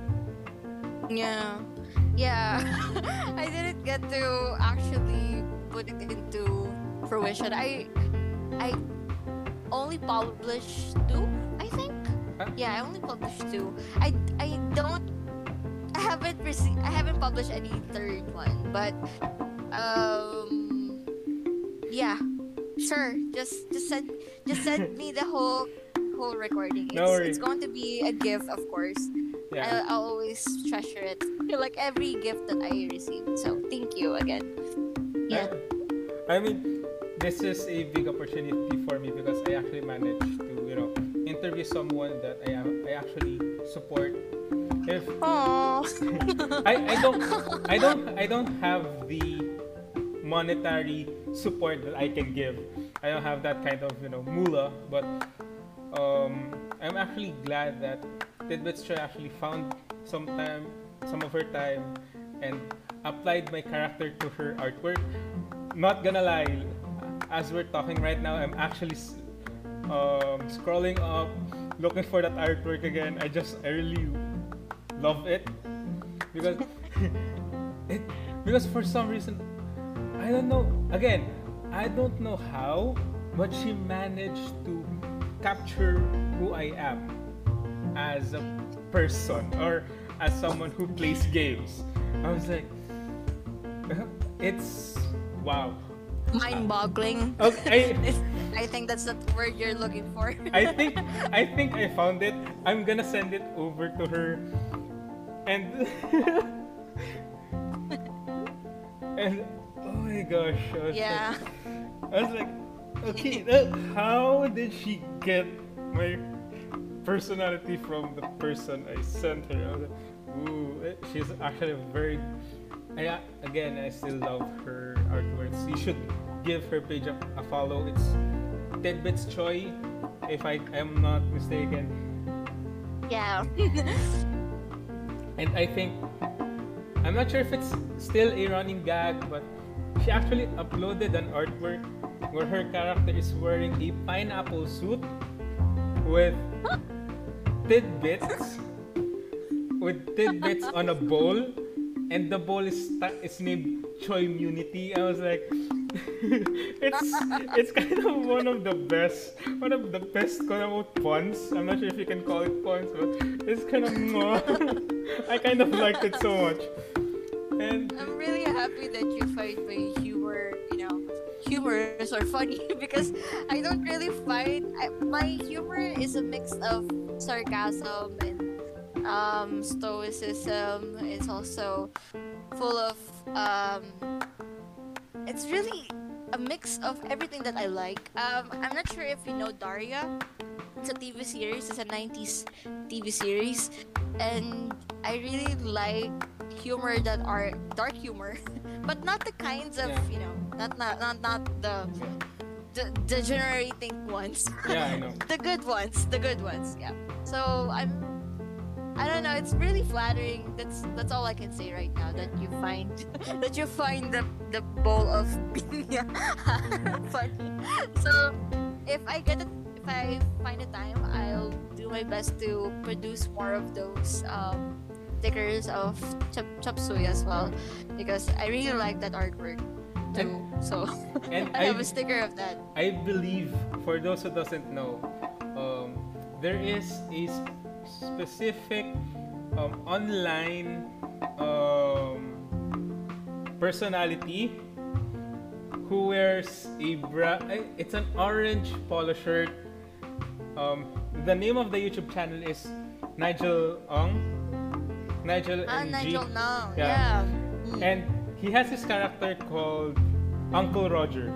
Yeah. Yeah. I didn't get to actually put it into fruition. I I only published two, I think. Huh? Yeah, I only published two. I I don't I haven't received I haven't published any third one, but um yeah. Sure. Just just send just send me the whole whole recording. It's, No worries. it's going to be a gift, of course. Yeah. I'll, I'll always treasure it. Like every gift that I receive. So thank you again. Yeah. I mean, this is a big opportunity for me because I actually managed to, you know, interview someone that I am I actually support. If Oh. I, I don't I don't I don't have the monetary support that I can give. I don't have that kind of, you know, moolah, but um, I'm actually glad that Tidbits Choi actually found some time, some of her time, and applied my character to her artwork. Not gonna lie, as we're talking right now, I'm actually um, scrolling up, looking for that artwork again. I just, I really love it because it, because for some reason, I don't know. Again, I don't know how, but she managed to capture who I am as a person or as someone who plays games. I was like, it's wow. Mind-boggling. Okay, I think that's the word you're looking for. I think I think I found it. I'm gonna send it over to her, and and oh my gosh, I was Yeah. like, I was like, okay, uh, how did she get my personality from the person I sent her? I was like, ooh, eh, she's actually very. I, again, I still love her artworks. You should give her page a, a follow. It's Tidbits Choi, if I am not mistaken. Yeah. And I think, I'm not sure if it's still a running gag, but she actually uploaded an artwork where her character is wearing a pineapple suit with tidbits, with tidbits on a bowl, and the bowl is ta- is named Choi Munity. I was like, it's it's kind of one of the best, one of the best quote unquote puns. I'm not sure if you can call it puns, but it's kind of I kind of liked it so much. And I'm really happy that you find my humor, you know, humorous or funny because I don't really find I, my humor is a mix of sarcasm and um, stoicism. It's also full of um, it's really a mix of everything that I like. Um, I'm not sure if you know Daria. It's a T V series. It's a nineties T V series, and I really like humor that are dark humor, but not the kinds of Yeah. you know, not not not not the the degenerating ones. yeah, I know. The good ones, the good ones. Yeah. So I'm. I don't know. It's really flattering. That's that's all I can say right now. That you find that you find the the bowl of piña funny. So if I get it, if I find a time, I'll do my best to produce more of those um, stickers of chop chop suey as well, because I really like that artwork too. So And I have I- a sticker of that. I believe, for those who doesn't know, um, there is a sp- specific um, online um, personality who wears a bra. eh, It's an orange polo shirt. Um, the name of the YouTube channel is Nigel Ong. Nigel Ah, Ng. Nigel now. Yeah. Yeah. Mm. And he has this character called Uncle Roger.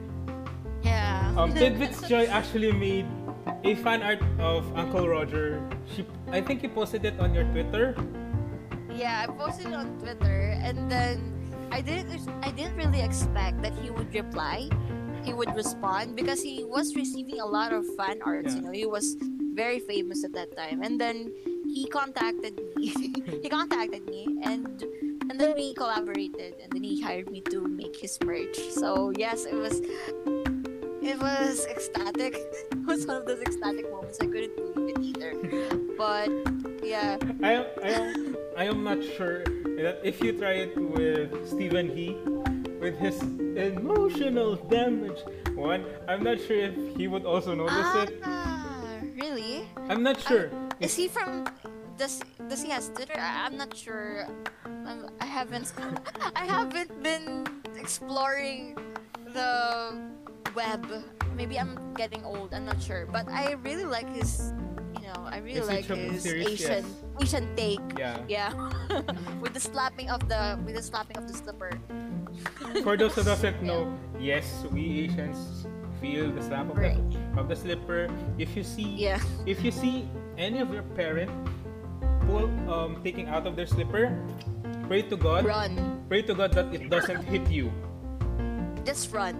Yeah. Um, Tidbits Joy actually made a fan art of Uncle Roger. She, I think he posted it on your Twitter. Yeah, I posted it on Twitter, and then I didn't I didn't really expect that he would reply, he would respond, because he was receiving a lot of fan arts. Yeah. You know, he was very famous at that time, and then he contacted me. he contacted me, and and then we collaborated, and then he hired me to make his merch. So yes, it was it was ecstatic. It was one of those ecstatic moments. I couldn't believe it either. But yeah. I am, I am, I am not sure that if you try it with Stephen He, with his emotional damage one, I'm not sure if he would also notice it. Ah, really? I'm not sure. Is he from? Does Does he has Twitter? I, I'm not sure. I'm, I haven't. I haven't been exploring the web. Maybe I'm getting old. I'm not sure. But I really like his. You know, I really His like YouTube his series, Asian yes. Asian take. Yeah. Yeah, with the slapping of the with the slapping of the slipper. For those who doesn't Yeah. know, yes, we Asians feel the slap of Right. the of the slipper. If you see Yeah. if you see any of your parent pull um taking out of their slipper, pray to God. Run. Pray to God that it doesn't hit you. Just run.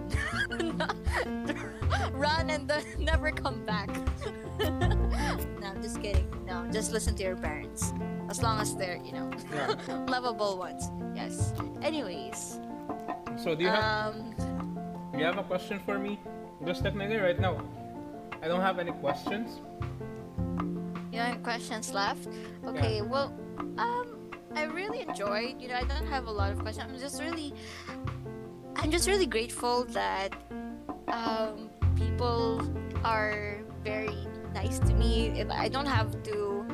Run and then never come back. No, I'm just kidding. No, just listen to your parents. As long as they're, you know, Yeah. lovable ones. Yes. Anyways, So do you have um, do you have a question for me? Because technically right now, I don't have any questions. you know, any questions left? Okay. Well, um, I really enjoyed. You know, I don't have a lot of questions. I'm just really, I'm just really grateful that um, people are very nice to me. If I don't have to,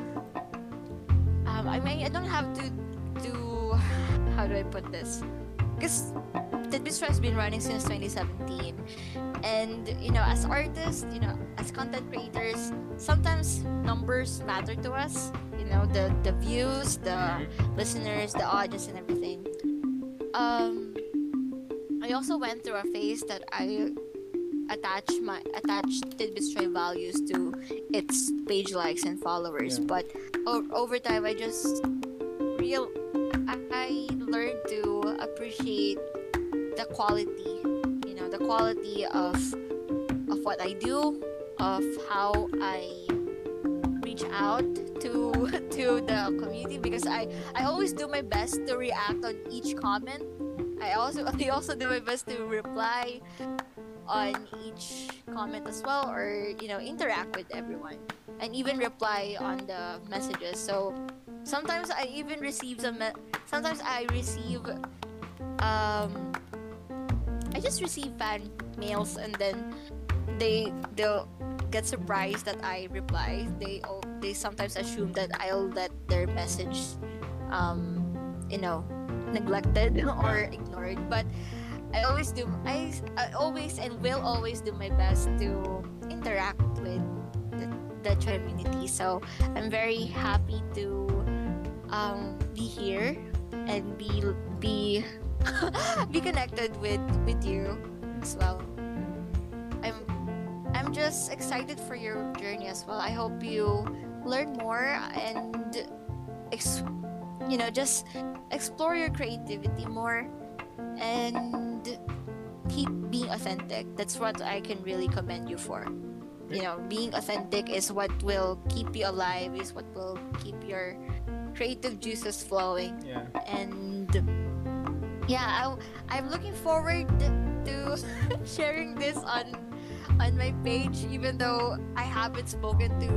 um, I mean, I don't have to do. How do I put this? Because the Bistro has been running since twenty seventeen, and you know, as artists, you know, as content creators, sometimes numbers matter to us. You know, the the views, the listeners, the audience, and everything. Um, I also went through a phase that I attach my attached Tidbits Tray values to its page likes and followers, Yeah. but o- over time I just real I, I learned to appreciate the quality, you know, the quality of of what I do, of how I reach out to to the community, because I I always do my best to react on each comment. I also I also do my best to reply on each comment as well, or you know, interact with everyone and even reply on the messages. So sometimes I even receive some me- sometimes I receive um I just receive fan mails, and then they they'll get surprised that I reply. They al- they sometimes assume that I'll let their message um you know, neglected or ignored, but I always do. I, I always and will always do my best to interact with the, the community. So I'm very happy to um, be here and be be be connected with with you as well. I'm I'm just excited for your journey as well. I hope you learn more and ex- you know, just explore your creativity more and keep being authentic. That's what I can really commend you for. You know, being authentic is what will keep you alive, is what will keep your creative juices flowing. Yeah. And yeah, I, I'm looking forward to sharing this on on my page, even though I haven't spoken to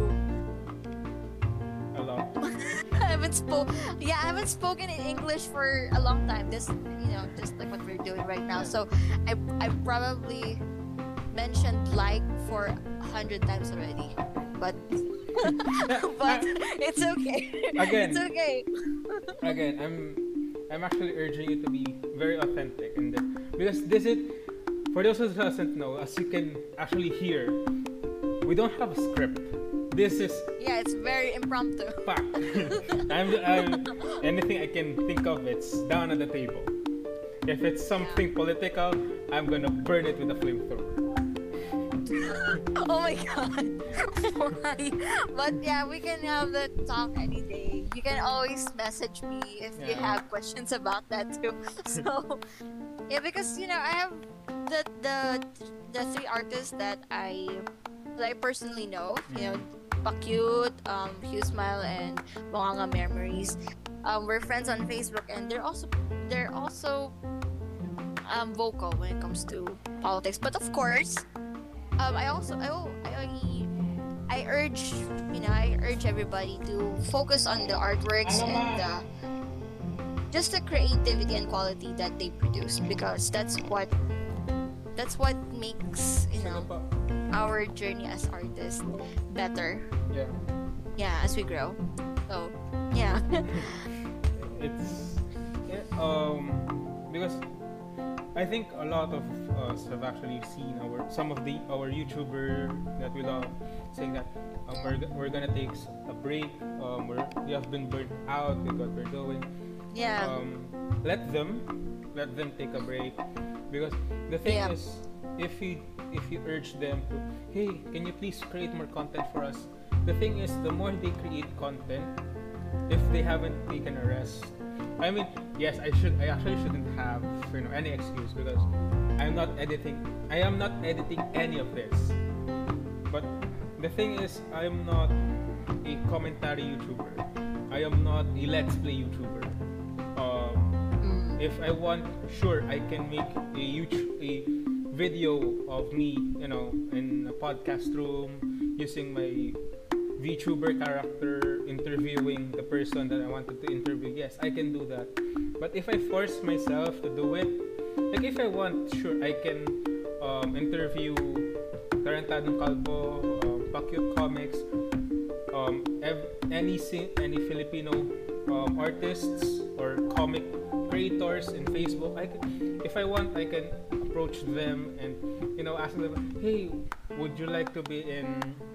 A lot. I haven't spoke. Yeah, I haven't spoken in English for a long time. This, you know, just like what we're doing right now. So, I I probably mentioned like for a hundred times already, but but it's okay. Again. It's okay. Again, I'm I'm actually urging you to be very authentic in this, because this is, for those who doesn't know, as you can actually hear, we don't have a script. This is Yeah, it's very impromptu. fact. I'm, I'm anything I can think of, it's down on the table. If it's something political, I'm gonna burn it with a flamethrower. Oh my god. Why? But yeah, we can have the talk any day. You can always message me if you Yeah. have questions about that too. So yeah, because you know, I have the the the three artists that I that I personally know, you know, Pakyut, um, Hugh Smile, and Bonganga Memories. Um, we're friends on Facebook, and they're also they're also um, vocal when it comes to politics. But of course, um, I also I, al- I I urge you know I urge everybody to focus on the artworks and the, just the creativity and quality that they produce, because that's what that's what makes you know our journey as artists better. Yeah. Yeah, as we grow. So yeah. It's yeah, um because I think a lot of us have actually seen our some of the our YouTuber that we love saying that um, we're, we're gonna take s- a break. Um, we're, we have been burnt out with what we're doing, Yeah. Um, let them, let them take a break, because the thing Yeah. is, if you if you urge them to, hey, can you please create more content for us? The thing is, the more they create content, if they haven't taken a rest, I mean, yes, I should, I actually shouldn't have, you know, any excuse, because I'm not editing, I am not editing any of this. But the thing is, I am not a commentary YouTuber. I am not a let's play YouTuber. Um, Mm. if I want, sure, I can make a YouTube, a video of me, you know, in a podcast room using my VTuber character interviewing the person that I wanted to interview. Yes, I can do that. But if I force myself to do it, like if I want, sure, I can um, interview Tarantado Calvo, um, Pacquiao Comics, um, ev- any si- any Filipino um, artists or comic creators in Facebook. I can, if I want, I can approach them and, you know, ask them, hey, would you like to be in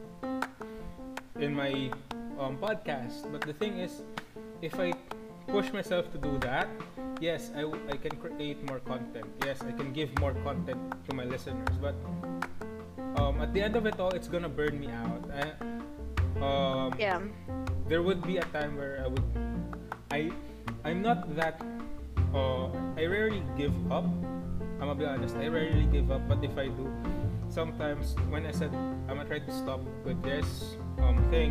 in my um, podcast? But the thing is, if I push myself to do that, yes, I, w- I can create more content. Yes, I can give more content to my listeners. But um, at the end of it all, it's gonna burn me out. I, um, Yeah. there would be a time where I would, I, I'm not that. Uh, I rarely give up. I'm gonna be honest. I rarely give up. But if I do, sometimes when I said I'm gonna try to stop with this um, thing,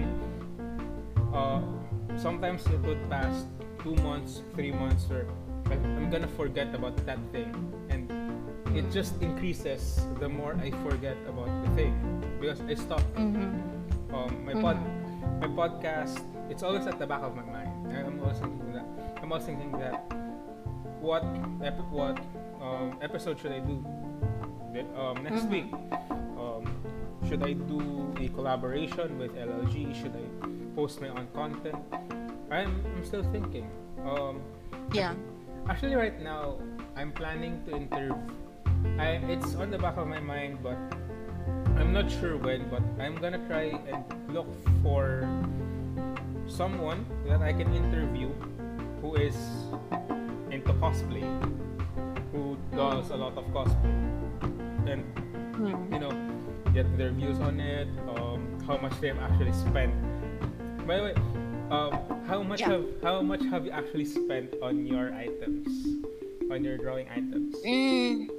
uh, sometimes it would pass two months, three months, or like, I'm gonna forget about that thing, and it just increases the more I forget about the thing, because I stop. Mm-hmm. Um, my pod, my podcast, it's always at the back of my mind. I'm always thinking that. I'm always thinking that. What ep- what um, episode should I do the- um, next Mhm. week? Um, should I do a collaboration with L L G? Should I post my own content? I'm I'm still thinking. Um, Yeah. actually, right now I'm planning to interview. I it's on the back of my mind, but I'm not sure when. But I'm gonna try and look for someone that I can interview who is into cosplay, who does a lot of cosplay, and Mm. you know, get their views on it, um, how much they've actually spent. By the way, um, how much Yeah. have how much have you actually spent on your items, on your drawing items? Mm.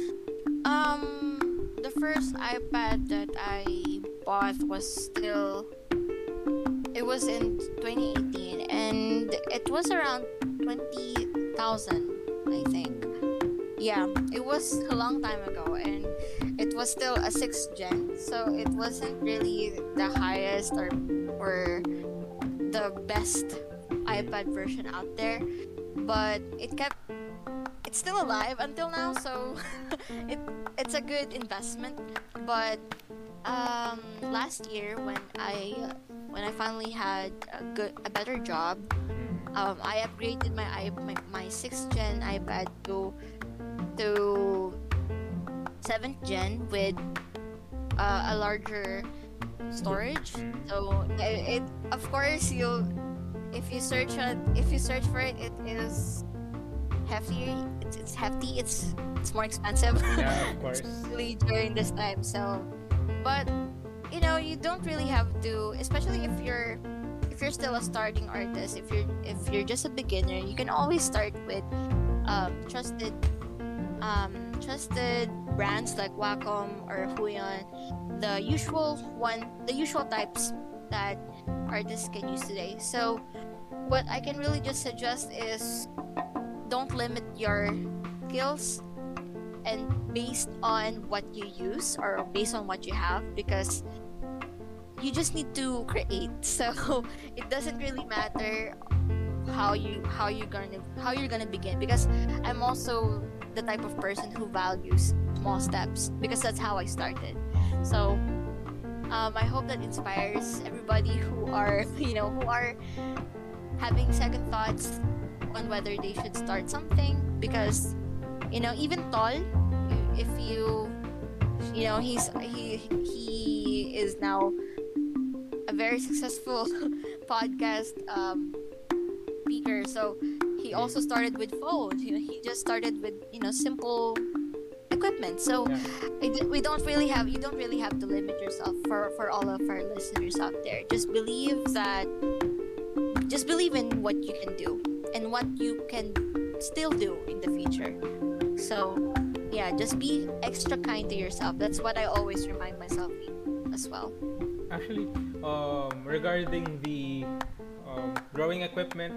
Um, the first iPad that I bought was still. It was in twenty eighteen, and it was around twenty thousand, I think. Yeah, it was a long time ago, and it was still a sixth gen, so it wasn't really the highest or or the best iPad version out there, but it kept it's still alive until now, so it it's a good investment. But um, last year when I when I finally had a good a better job, um, I upgraded my i my, my sixth gen iPad to to seventh gen with uh, a larger storage. So it, it of course you'll if you search on if you search for it, it is hefty. It's, it's hefty. It's it's more expensive. Yeah, of course. Especially during this time. So, but you know, you don't really have to, especially if you're if you're still a starting artist. If you're if you're just a beginner, you can always start with um, trusted um, trusted brands like Wacom or Huion, the usual one, the usual types that artists can use today. So, what I can really just suggest is don't limit your skills and based on what you use or based on what you have, because you just need to create. So it doesn't really matter how you how you gonna how you're gonna begin, because I'm also the type of person who values small steps, because that's how I started. So um, I hope that inspires everybody who are you know who are having second thoughts on whether they should start something, because you know even Tol, if you you know he's he he is now a very successful podcast um speaker, so he also started with phone. You know, he just started with you know simple equipment. So Yeah. it, we don't really have you don't really have to limit yourself for for all of our listeners out there. Just believe that just believe in what you can do and what you can still do in the future. So yeah, just be extra kind to yourself. That's what I always remind myself as well. Actually, um, regarding the um, drawing equipment,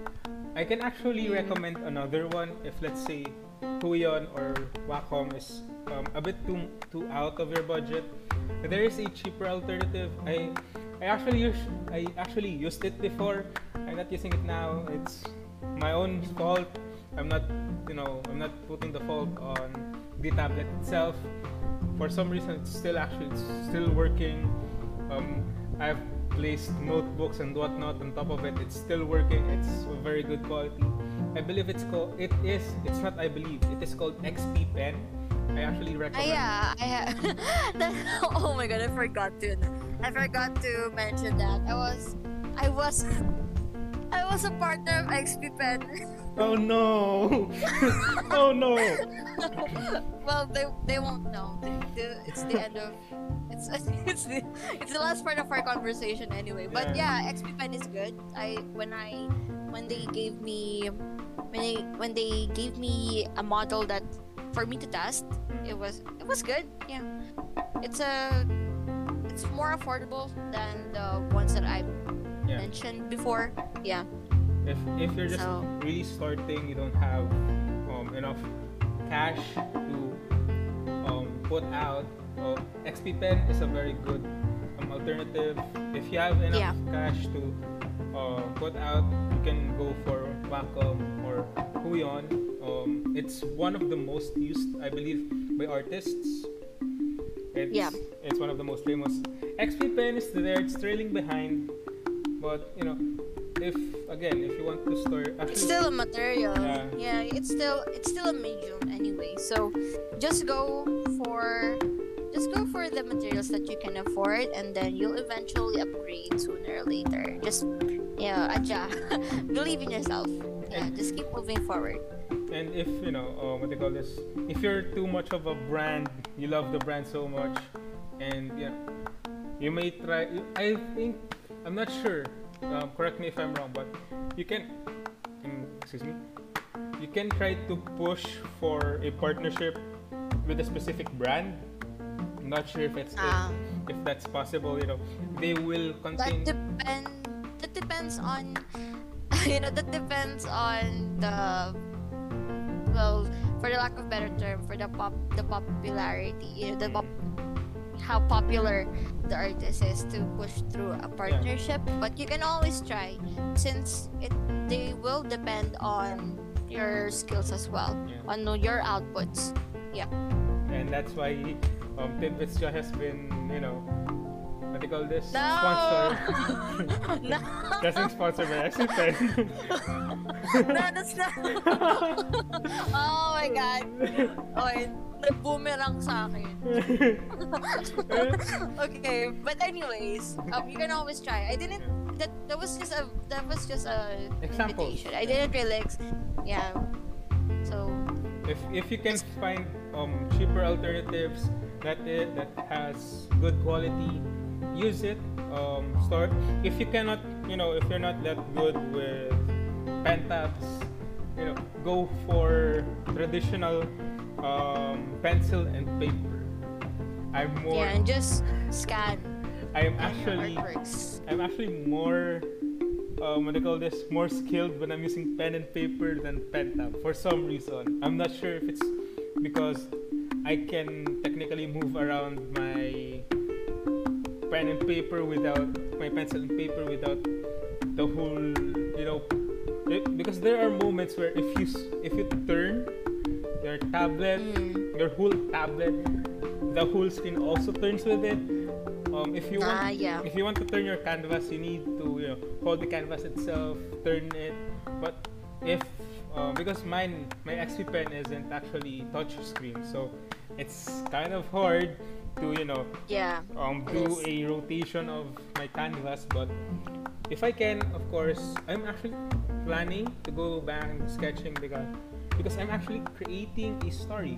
I can actually Mm. recommend another one if, let's say, Huion or Wacom is um, a bit too too out of your budget. There is a cheaper alternative. I I actually use I actually used it before. I'm not using it now. It's my own fault. I'm not you know I'm not putting the fault on the tablet itself. For some reason, it's still actually it's still working. Um, I've placed notebooks and whatnot on top of it. It's still working. It's a very good quality. I believe it's called. It is. It's not. I believe it is called X P Pen. I actually Ah, recommend. yeah, I have. that, oh my god, I forgot to. I forgot to mention that. I was, I was, I was a partner of X P Pen. Oh no! Oh no! Well, they they won't know. The, the, it's the end of. It's it's the it's the last part of our conversation anyway. But Yeah. yeah, X P Pen is good. I when I when they gave me when they when they gave me a model that for me to test, it was it was good. Yeah, it's a it's more affordable than the ones that I Yeah. mentioned before. Yeah. If if you're just So- really starting, you don't have um, enough cash to um, put out. Uh, X P Pen is a very good um, alternative. If you have enough Yeah. cash to uh, put out, you can go for Wacom or Huion. Um, it's one of the most used, I believe, by artists. It's, Yeah. it's one of the most famous. X P Pen is there. It's trailing behind, but you know, if again, if you want to start, actually, It's still a material. Yeah. Yeah, it's still it's still a medium anyway. So just go for just go for the materials that you can afford, and then you'll eventually upgrade sooner or later. Just yeah, aja. Believe in yourself. Yeah, just keep moving forward. and if you know, uh, what they call this, if you're too much of a brand, you love the brand so much, and you know, you may try. I think I'm not sure. Um, correct me if I'm wrong, but you can, um, excuse me, you can try to push for a partnership with a specific brand. I'm not sure if it's Ah. if, if that's possible. You know, they will That contain. depend. That depends on. You know, that depends on the. Well, for the lack of better term, for the pop, the popularity. You know, the pop, how popular the artist is to push through a partnership. But you can always try, since it they will depend on your skills as well, Yeah. on your outputs. And that's why um, Tidbits Joy has been, you know, what do you call this? No. Sponsored. No, Doesn't sponsor by X P Pen. no, that's not. Oh my god. Okay, nag-boomerang sa akin. Okay, but anyways, um, you can always try. I didn't. That that was just a that was just a Examples. invitation. I didn't really. Ex- yeah. So if if you can find um, cheaper alternatives that it that has good quality, use it. Um, start. If you cannot, you know, if you're not that good with pen tabs, you know, go for traditional um, pencil and paper. I'm more. yeah, and just scan I'm your actually. artworks. I'm actually more, um, what do you call this, more skilled when I'm using pen and paper than pen tab for some reason. I'm not sure if it's because I can technically move around my pen and paper without my pencil and paper without the whole, you know, it, because there are moments where if you s- if you turn your tablet, Mm. your whole tablet, the whole screen also turns with it. Um, if you want, Ah, yeah. if you want to turn your canvas, you need to you know hold the canvas itself, turn it. But if uh, because mine my X P Pen isn't actually touch screen, so it's kind of hard to you know Yeah. um It do is. a rotation of my canvas. But if I can, of course, I'm actually planning to go back and sketching because because I'm actually creating a story.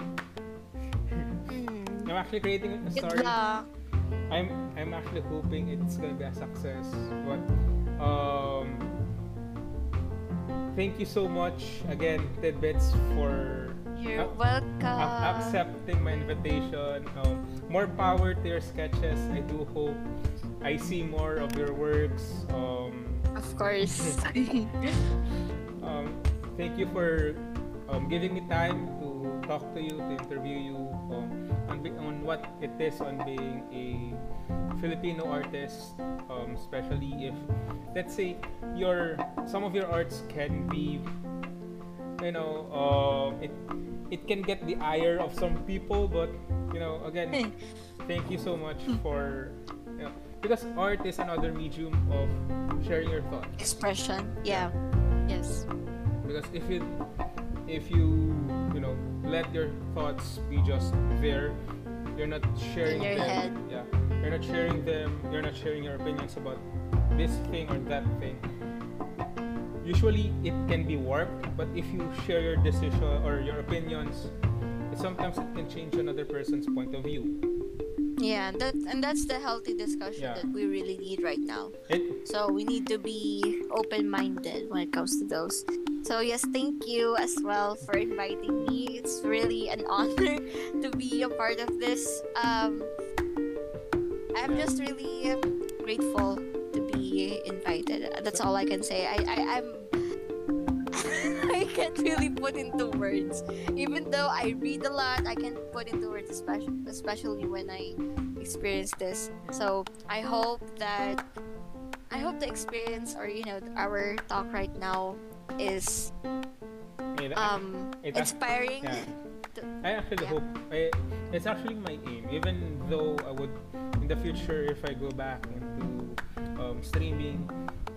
Mm. I'm actually creating a Good story. luck. I'm I'm actually hoping it's gonna be a success. But um, thank you so much again, Tidbits, for You're ac- welcome. ac- accepting my invitation. Um, more power to your sketches. I do hope I see more of your works. Um, Of course. um, thank you for um, giving me time to talk to you, to interview you um, on, be- on what it is on being a Filipino artist, um, especially if, let's say, your some of your arts can be, you know, um, it it can get the ire of some people, but you know, again, thank you so much for, you know, because art is another medium of sharing your thoughts. Expression. Yeah. Yes. Because if you if you you know let your thoughts be just there, you're not sharing In your them. head. Yeah, you're not sharing them. You're not sharing your opinions about this thing or that thing. Usually, it can be warped, but if you share your decision or your opinions, it, sometimes it can change another person's point of view. Yeah, that and that's the healthy discussion Yeah. that we really need right now. It So we need to be open-minded when it comes to those. So yes, thank you as well for inviting me. It's really an honor to be a part of this. Um, I'm just really grateful to be invited. That's all I can say. I, I I'm I can't really put into words. Even though I read a lot, I can't put into words, especially especially when I experience this. So I hope that I hope the experience or you know our talk right now is it, um it inspiring. yeah. to- I actually Yeah. hope I, it's actually my aim. Even though I would in the future, if I go back into um, streaming,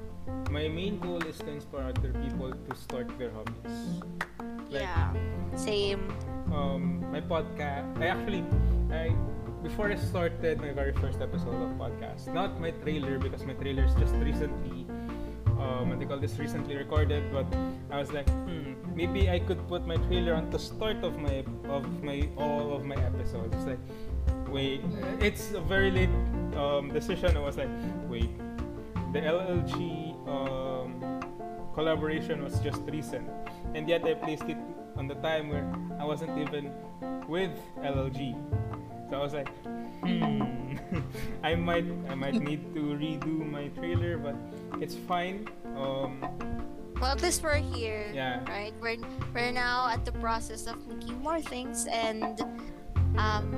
my main goal is to inspire other people to start their hobbies. Like Yeah, same. um, my podcast, I actually I before I started my very first episode of podcast, not my trailer because my trailer is just recently um, what they call this recently recorded, but I was like, hmm, maybe I could put my trailer on the start of my of my all of my episodes. It's like, wait, it's a very late um, decision. I was like, wait, the L L G um, collaboration was just recent, and yet I placed it on the time where I wasn't even with L L G. So I was like, hmm, I might I might need to redo my trailer, but it's fine. Um, Well, at least we're here, Yeah. right? We're we're now at the process of making more things, and um,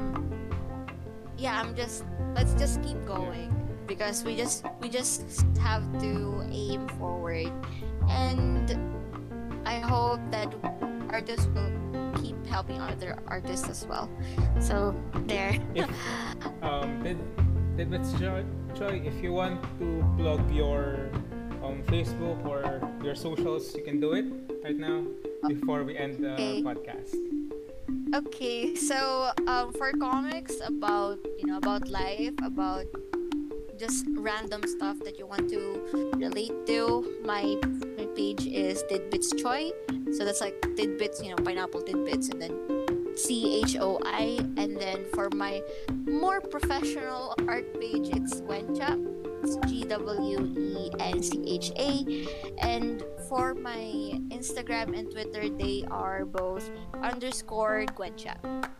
yeah, I'm just let's just keep going because we just we just have to aim forward, and I hope that artists will keep helping other artists as well. So there. if um, did did let's Joy, Joy, if you want to plug your um, Facebook or your socials, you can do it right now before we end the Okay. podcast. Okay, so um, for comics about you know about life, about just random stuff that you want to relate to, my my page is Tidbits Choi. So that's like tidbits, you know, pineapple tidbits, and then C H O I. And then for my more professional art page, it's Gwencha. It's G W E N C H A. And for my Instagram and Twitter, they are both underscore Gwencha.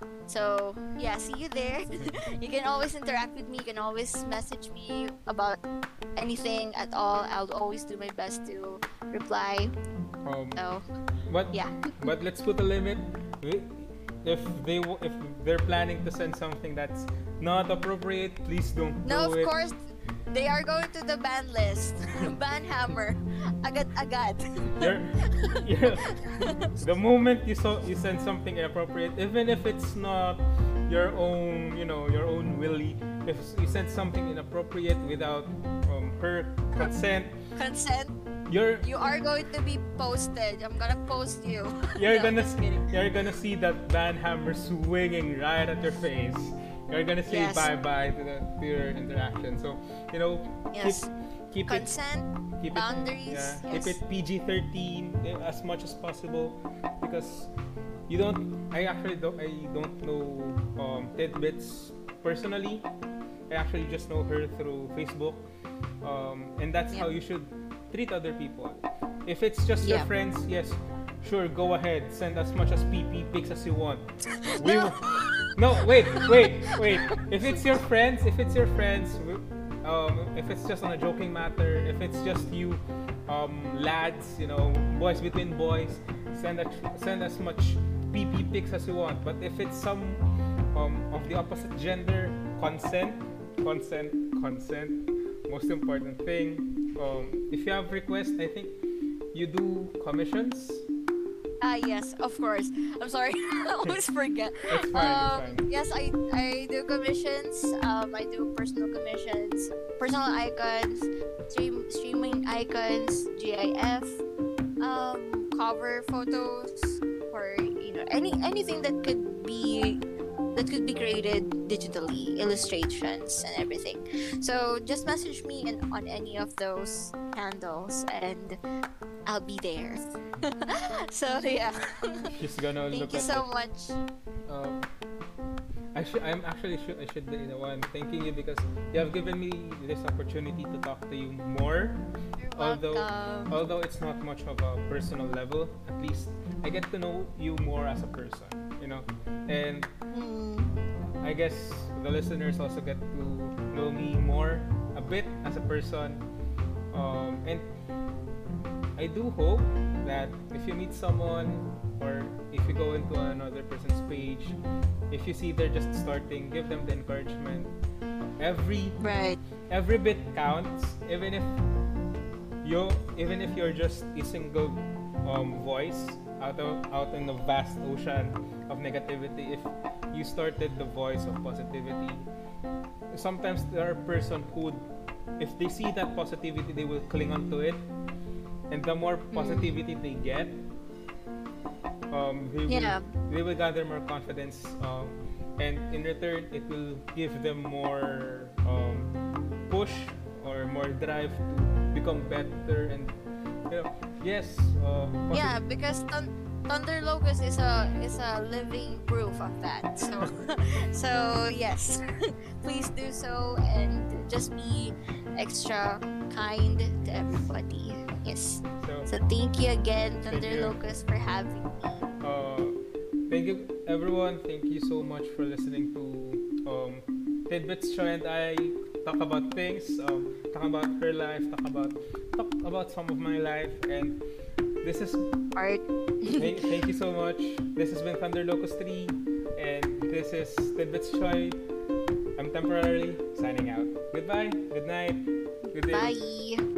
So yeah, see you there. You can always interact with me. You can always message me about anything at all. I'll always do my best to reply. Um, So but yeah. but let's put a limit. We- If they w- if they're planning to send something that's not appropriate, please don't No, do of it. course, they are going to the ban list. Ban hammer. Agad agad. You're, you're, the moment you so you send something inappropriate, even if it's not your own, you know, your own willy, if you send something inappropriate without um, her consent, Consent. you're You are going to be posted. I'm gonna post you. you're No, gonna just kidding. you're gonna see that ban hammer swinging right at your face. You're gonna say Yes. bye bye to, the, to your interaction. So you know, Yes. keep keep it Consent keep it Boundaries, yeah, yes. keep it P G thirteen as much as possible, because you don't I actually don't I don't know um, Tidbits personally. I actually just know her through Facebook, um, and that's Yep. how you should treat other people. If it's just your Yeah. friends, yes, sure, go ahead, send as much as P P pics as you want. We No. will- no, wait, wait, wait. If it's your friends, if it's your friends, we- um, if it's just on a joking matter, if it's just you, um, lads, you know, boys between boys, send a, send as much P P pics as you want. But if it's some um, of the opposite gender, consent, consent, consent. Most important thing. Um, if you have requests, I think you do commissions. Ah, yes, of course. I'm sorry, I always forget. It's fine, it's Um, fine. yes, I I do commissions. Um, I do personal commissions, personal icons, stream streaming icons, GIF, um, cover photos, or you know any anything that could be that could be created digitally, illustrations and everything. So just message me in, on any of those handles, and I'll be there. So yeah. She's gonna Thank look you at so it. much. Um, I should. I'm actually should. I should be the one thanking you, because you have given me this opportunity to talk to you more. You're Although, welcome. although it's not much of a personal level, at least I get to know you more as a person. You know, and Mm, I guess the listeners also get to know me more a bit as a person. Um, and I do hope that if you meet someone, or if you go into another person's page, if you see they're just starting, give them the encouragement. Every right. every bit counts, even if you even if you're just a single um, voice out of out in the vast ocean of negativity. If you started the voice of positivity, sometimes there are person who, if they see that positivity, they will cling on to it, and the more positivity they get, um, they will Yeah. they will gather more confidence, um, and in return, it will give them more um, push or more drive to become better. And you know, yes, uh, posi- Yeah, because Thun- Thunder Locust is a is a living proof of that. So so yes, please do so, and just be extra kind to everybody. Yes. so So thank you again, Thank Thunder you. Locust, for having me. uh, thank you everyone. Thank you so much for listening to um, Tidbits. Show and I talk about things, um, talk about her life, talk about talk about some of my life, and this is Art. thank, thank you so much. This has been Thunder Locust three, and this is Tidbits Choi. I'm temporarily signing out. Goodbye, good night, good day. Bye.